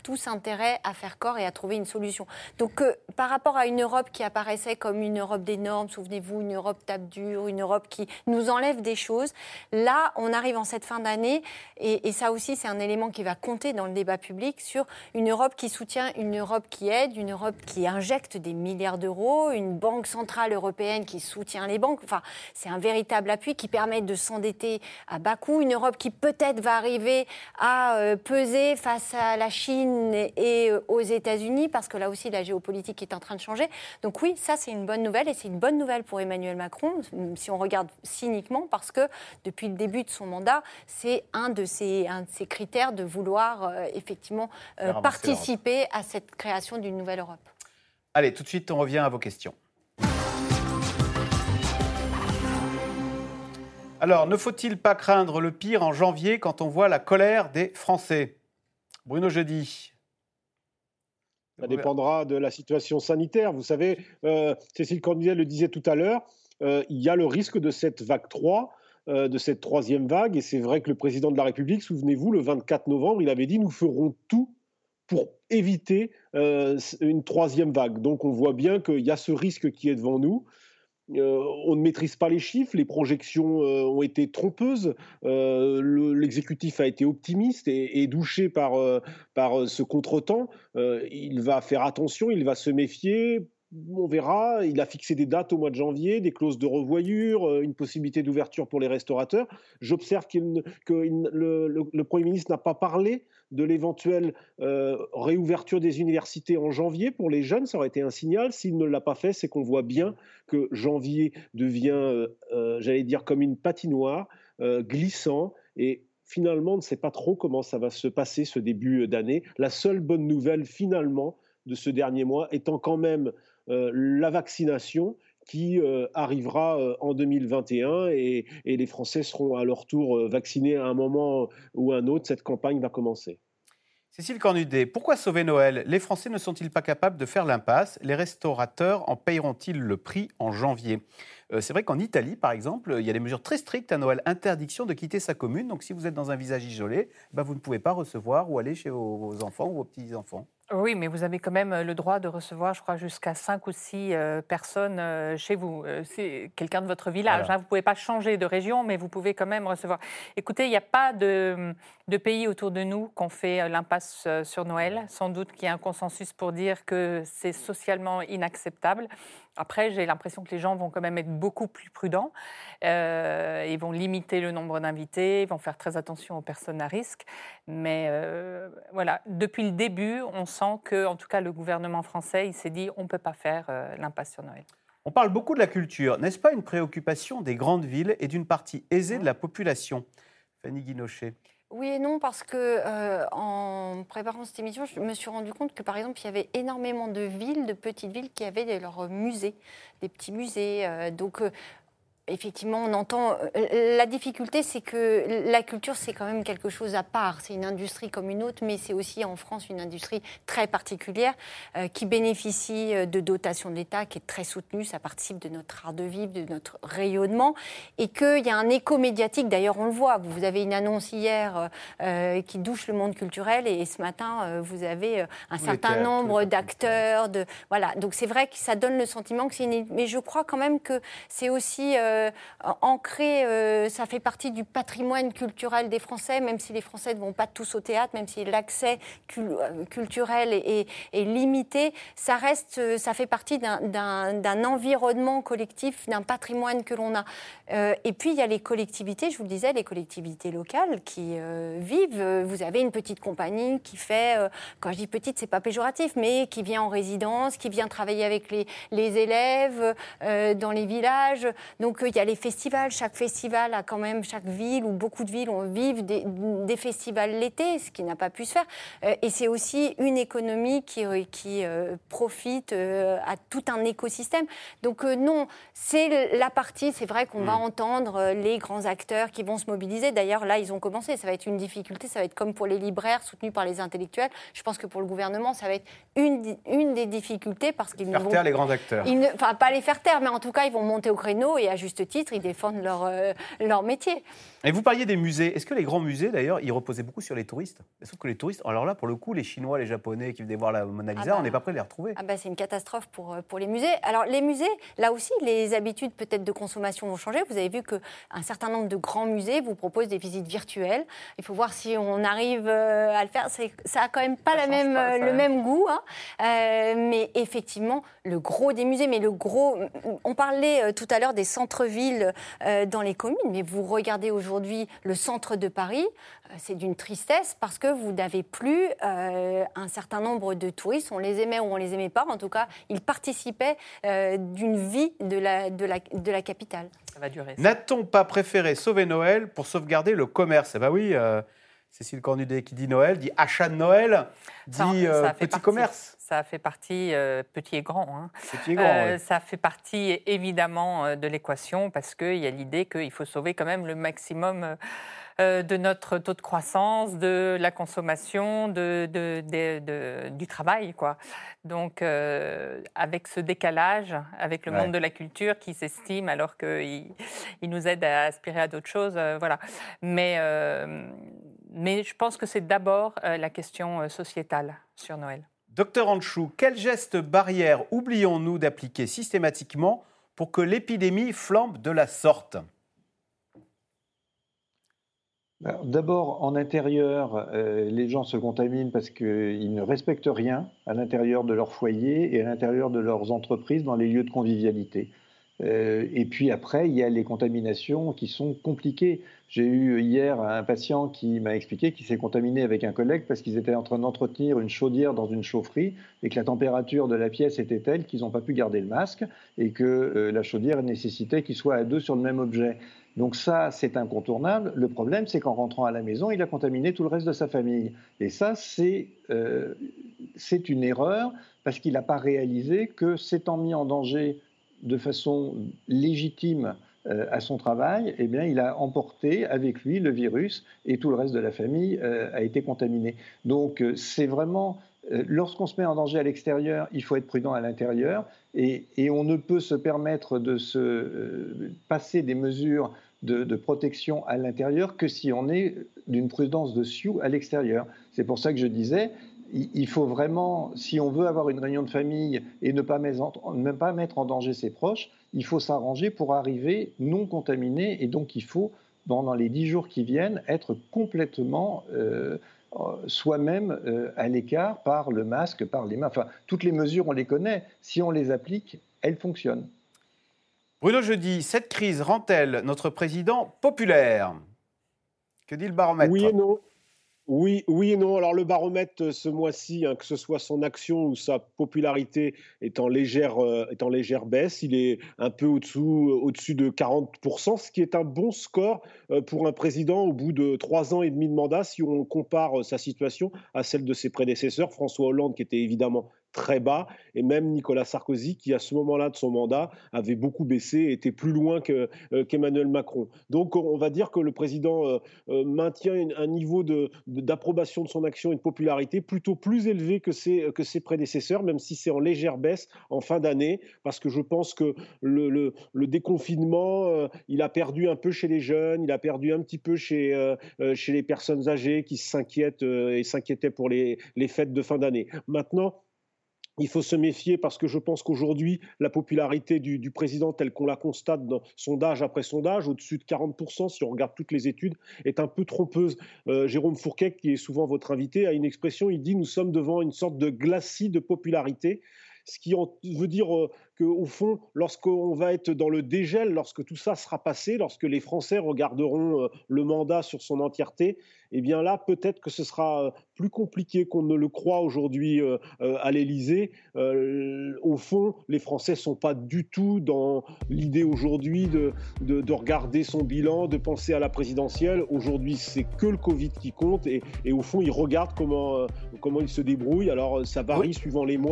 tous intérêt à faire corps et à trouver une solution. Donc, euh, par rapport à une Europe qui apparaissait comme une Europe des normes, souvenez-vous, une Europe tape dure, une Europe qui nous enlève des choses, là, on arrive en cette fin d'année, et, et ça aussi, c'est un élément qui va compter dans le débat public, sur une Europe qui soutient, une Europe qui aide, une Europe qui injecte des milliards d'euros, une banque centrale européenne qui soutient les banques. Enfin, c'est un véritable appui qui permet de s'endetter à bas coût, une Europe qui peut-être va arriver à euh, peser face à la Chine et, et euh, aux États-Unis, parce que là aussi, la géopolitique est en train de changer. Donc oui, ça, c'est une bonne nouvelle, et c'est une bonne nouvelle pour Emmanuel Macron, si on regarde cyniquement, parce que depuis le début de son mandat, c'est un de ses, un de ses critères de vouloir euh, effectivement euh, participer à cette création d'une nouvelle Europe. Allez, tout de suite, on revient à vos questions. Alors, ne faut-il pas craindre le pire en janvier quand on voit la colère des Français ? Bruno Jeudi. Ça dépendra de la situation sanitaire. Vous savez, euh, Cécile Cornudet le disait tout à l'heure, euh, il y a le risque de cette vague trois, euh, de cette troisième vague. Et c'est vrai que le président de la République, souvenez-vous, le vingt-quatre novembre, il avait dit « nous ferons tout pour éviter euh, une troisième vague ». Donc on voit bien qu'il y a ce risque qui est devant nous. Euh, on ne maîtrise pas les chiffres, les projections euh, ont été trompeuses, euh, le, l'exécutif a été optimiste et, et douché par, euh, par ce contretemps. Euh, il va faire attention, il va se méfier. On verra, il a fixé des dates au mois de janvier, des clauses de revoyure, une possibilité d'ouverture pour les restaurateurs. J'observe qu'il, que il, le, le, le Premier ministre n'a pas parlé de l'éventuelle euh, réouverture des universités en janvier pour les jeunes. Ça aurait été un signal. S'il ne l'a pas fait, c'est qu'on voit bien que janvier devient, euh, euh, j'allais dire, comme une patinoire, euh, glissant, et finalement, on ne sait pas trop comment ça va se passer ce début d'année. La seule bonne nouvelle, finalement, de ce dernier mois étant quand même Euh, la vaccination qui euh, arrivera euh, en deux mille vingt et un, et, et les Français seront à leur tour euh, vaccinés à un moment ou un autre. Cette campagne va commencer. Cécile Cornudet, pourquoi sauver Noël ? Les Français ne sont-ils pas capables de faire l'impasse ? Les restaurateurs en payeront-ils le prix en janvier ? euh, C'est vrai qu'en Italie, par exemple, il y a des mesures très strictes à Noël. Interdiction de quitter sa commune. Donc si vous êtes dans un village isolé, ben, vous ne pouvez pas recevoir ou aller chez vos, vos enfants ou vos petits-enfants. Oui, mais vous avez quand même le droit de recevoir, je crois, jusqu'à cinq ou six euh, personnes euh, chez vous. Euh, c'est quelqu'un de votre village. Voilà. Hein, vous ne pouvez pas changer de région, mais vous pouvez quand même recevoir. Écoutez, il n'y a pas de, de pays autour de nous qu'on fait l'impasse sur Noël. Sans doute qu'il y a un consensus pour dire que c'est socialement inacceptable. Après, j'ai l'impression que les gens vont quand même être beaucoup plus prudents. Euh, ils vont limiter le nombre d'invités, ils vont faire très attention aux personnes à risque. Mais euh, voilà, depuis le début, on sent que, en tout cas, le gouvernement français, il s'est dit on ne peut pas faire euh, l'impasse sur Noël. On parle beaucoup de la culture. N'est-ce pas une préoccupation des grandes villes et d'une partie aisée de la population ? Fanny Guinochet. Oui et non, parce que euh, en préparant cette émission, je me suis rendu compte que, par exemple, il y avait énormément de villes, de petites villes qui avaient leurs musées, des petits musées. Euh, donc, euh, effectivement, on entend... Euh, la difficulté, c'est que la culture, c'est quand même quelque chose à part. C'est une industrie comme une autre, mais c'est aussi, en France, une industrie très particulière euh, qui bénéficie de dotations de l'État, qui est très soutenue. Ça participe de notre art de vivre, de notre rayonnement. Et qu'il y a un écho médiatique. D'ailleurs, on le voit. Vous avez une annonce hier euh, qui douche le monde culturel. Et, et ce matin, euh, vous avez un oui, certain nombre d'acteurs. De, voilà. Donc, c'est vrai que ça donne le sentiment que c'est une... Mais je crois quand même que c'est aussi... Euh, Euh, ancré, euh, ça fait partie du patrimoine culturel des Français, même si les Français ne vont pas tous au théâtre, même si l'accès cul- culturel est, est, est limité, ça reste, ça fait partie d'un, d'un, d'un environnement collectif, d'un patrimoine que l'on a. Euh, et puis il y a les collectivités, je vous le disais, les collectivités locales qui euh, vivent. Vous avez une petite compagnie qui fait, euh, quand je dis petite, c'est pas péjoratif, mais qui vient en résidence, qui vient travailler avec les, les élèves euh, dans les villages. Donc il y a les festivals, chaque festival a quand même, chaque ville ou beaucoup de villes ont vivent des, des festivals l'été, ce qui n'a pas pu se faire. Euh, et c'est aussi une économie qui, qui euh, profite euh, à tout un écosystème. Donc euh, non, c'est la partie, c'est vrai qu'on mmh. va entendre euh, les grands acteurs qui vont se mobiliser. D'ailleurs, là, ils ont commencé. Ça va être une difficulté, ça va être comme pour les libraires soutenus par les intellectuels. Je pense que pour le gouvernement, ça va être une, une des difficultés parce qu'ils faire ne vont... taire les grands acteurs. Ils ne, enfin, pas les faire taire, mais en tout cas, ils vont monter au créneau et ajuster juste titre, ils défendent leur, euh, leur métier. Et vous parliez des musées. Est-ce que les grands musées, d'ailleurs, ils reposaient beaucoup sur les touristes? Sauf que les touristes, alors là, pour le coup, les Chinois, les Japonais qui venaient voir la Mona Lisa, ah bah, on n'est pas prêt de les retrouver. Ah bah, c'est une catastrophe pour, pour les musées. Alors, les musées, là aussi, les habitudes peut-être de consommation vont changer. Vous avez vu qu'un certain nombre de grands musées vous proposent des visites virtuelles. Il faut voir si on arrive à le faire. C'est, ça n'a quand même pas, la même, pas le même goût. Hein. Euh, mais effectivement, le gros des musées, mais le gros... On parlait tout à l'heure des centres-villes euh, dans les communes, mais vous regardez aujourd'hui le centre de Paris, euh, c'est d'une tristesse parce que vous n'avez plus euh, un certain nombre de touristes. On les aimait ou on les aimait pas. En tout cas, ils participaient euh, d'une vie de la, de, la, de la capitale. Ça va durer. Ça. N'a-t-on pas préféré sauver Noël pour sauvegarder le commerce? Eh bien oui, euh, Cécile Cornudet qui dit Noël, dit achat de Noël, dit ça, euh, ça petit partie, commerce. Ça fait partie, euh, petit et grand. Hein. Petit et grand, euh, oui. Ça fait partie évidemment de l'équation parce qu'il y a l'idée qu'il faut sauver quand même le maximum euh, de notre taux de croissance, de la consommation, de, de, de, de, du travail, quoi. Donc, euh, avec ce décalage, avec le ouais. monde de la culture qui s'estime alors qu'il il nous aide à aspirer à d'autres choses, euh, voilà. Mais, euh, mais je pense que c'est d'abord euh, la question sociétale sur Noël. Docteur Anchou, quels gestes barrières oublions-nous d'appliquer systématiquement pour que l'épidémie flambe de la sorte? Alors, d'abord, en intérieur, euh, les gens se contaminent parce qu'ils ne respectent rien à l'intérieur de leur foyer et à l'intérieur de leurs entreprises dans les lieux de convivialité. Euh, et puis après, il y a les contaminations qui sont compliquées. J'ai eu hier un patient qui m'a expliqué qu'il s'est contaminé avec un collègue parce qu'ils étaient en train d'entretenir une chaudière dans une chaufferie et que la température de la pièce était telle qu'ils n'ont pas pu garder le masque et que euh, la chaudière nécessitait qu'ils soient à deux sur le même objet. Donc ça, c'est incontournable. Le problème, c'est qu'en rentrant à la maison, il a contaminé tout le reste de sa famille. Et ça, c'est, euh, c'est une erreur parce qu'il n'a pas réalisé que s'étant mis en danger de façon légitime euh, à son travail, eh bien, il a emporté avec lui le virus et tout le reste de la famille euh, a été contaminé. Donc, euh, c'est vraiment, euh, lorsqu'on se met en danger à l'extérieur, il faut être prudent à l'intérieur et, et on ne peut se permettre de se euh, passer des mesures de, de protection à l'intérieur que si on est d'une prudence de sioux à l'extérieur. C'est pour ça que je disais, il faut vraiment, si on veut avoir une réunion de famille et ne pas mettre en, ne pas mettre en danger ses proches, il faut s'arranger pour arriver non contaminé. Et donc, il faut, pendant les dix jours qui viennent, être complètement euh, soi-même euh, à l'écart par le masque, par les mains. Enfin, toutes les mesures, on les connaît. Si on les applique, elles fonctionnent. Bruno Jeudi, cette crise rend-elle notre président populaire? Que dit le baromètre? Oui et non. Oui, oui et non. Alors le baromètre ce mois-ci, hein, que ce soit son action ou sa popularité, est en légère, euh, est en légère baisse. Il est un peu au-dessous, euh, au-dessus de quarante pour cent, ce qui est un bon score euh, pour un président au bout de trois ans et demi de mandat, si on compare euh, sa situation à celle de ses prédécesseurs. François Hollande, qui était évidemment très bas, et même Nicolas Sarkozy, qui à ce moment-là de son mandat avait beaucoup baissé, était plus loin que, euh, qu'Emmanuel Macron. Donc on va dire que le président euh, euh, maintient une, un niveau de, de, d'approbation de son action et de popularité plutôt plus élevé que ses, que ses prédécesseurs, même si c'est en légère baisse en fin d'année, parce que je pense que le, le, le déconfinement, euh, il a perdu un peu chez les jeunes, il a perdu un petit peu chez, euh, chez les personnes âgées qui s'inquiètent euh, et s'inquiétaient pour les, les fêtes de fin d'année. Maintenant, il faut se méfier parce que je pense qu'aujourd'hui, la popularité du, du président telle qu'on la constate dans sondage après sondage, au-dessus de quarante pour cent, si on regarde toutes les études, est un peu trompeuse. Euh, Jérôme Fourquet, qui est souvent votre invité, a une expression, il dit « nous sommes devant une sorte de glacis de popularité ». Ce qui veut dire euh, qu'au fond, lorsqu'on va être dans le dégel, lorsque tout ça sera passé, lorsque les Français regarderont euh, le mandat sur son entièreté, eh bien là, peut-être que ce sera euh, plus compliqué qu'on ne le croit aujourd'hui euh, euh, à l'Élysée. Euh, au fond, les Français ne sont pas du tout dans l'idée aujourd'hui de, de, de regarder son bilan, de penser à la présidentielle. Aujourd'hui, c'est que le Covid qui compte et, et au fond, ils regardent comment, euh, comment ils se débrouillent. Alors, ça varie oui. suivant les mois.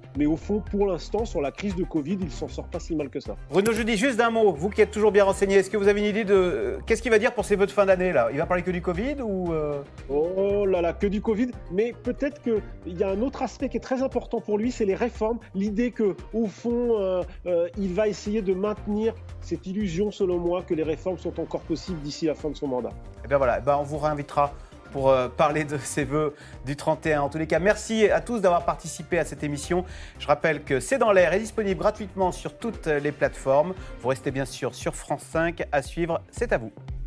mais au fond, pour l'instant, sur la crise de Covid, il s'en sort pas si mal que ça. Bruno Jeudi, juste d'un mot, vous qui êtes toujours bien renseigné, est-ce que vous avez une idée de qu'est-ce qu'il va dire pour ses vœux de fin d'année là ? Il va parler que du Covid ou euh... Oh là là, que du Covid, mais peut-être qu'il y a un autre aspect qui est très important pour lui, c'est les réformes. L'idée que, au fond, euh, euh, il va essayer de maintenir cette illusion, selon moi, que les réformes sont encore possibles d'ici la fin de son mandat. Et bien voilà, ben on vous réinvitera pour euh, parler de ses vœux du trente et un. En tous les cas, merci à tous d'avoir participé à cette émission. Je rappelle que C'est dans l'air est disponible gratuitement sur toutes les plateformes. Vous restez bien sûr sur France cinq. À suivre, c'est à vous.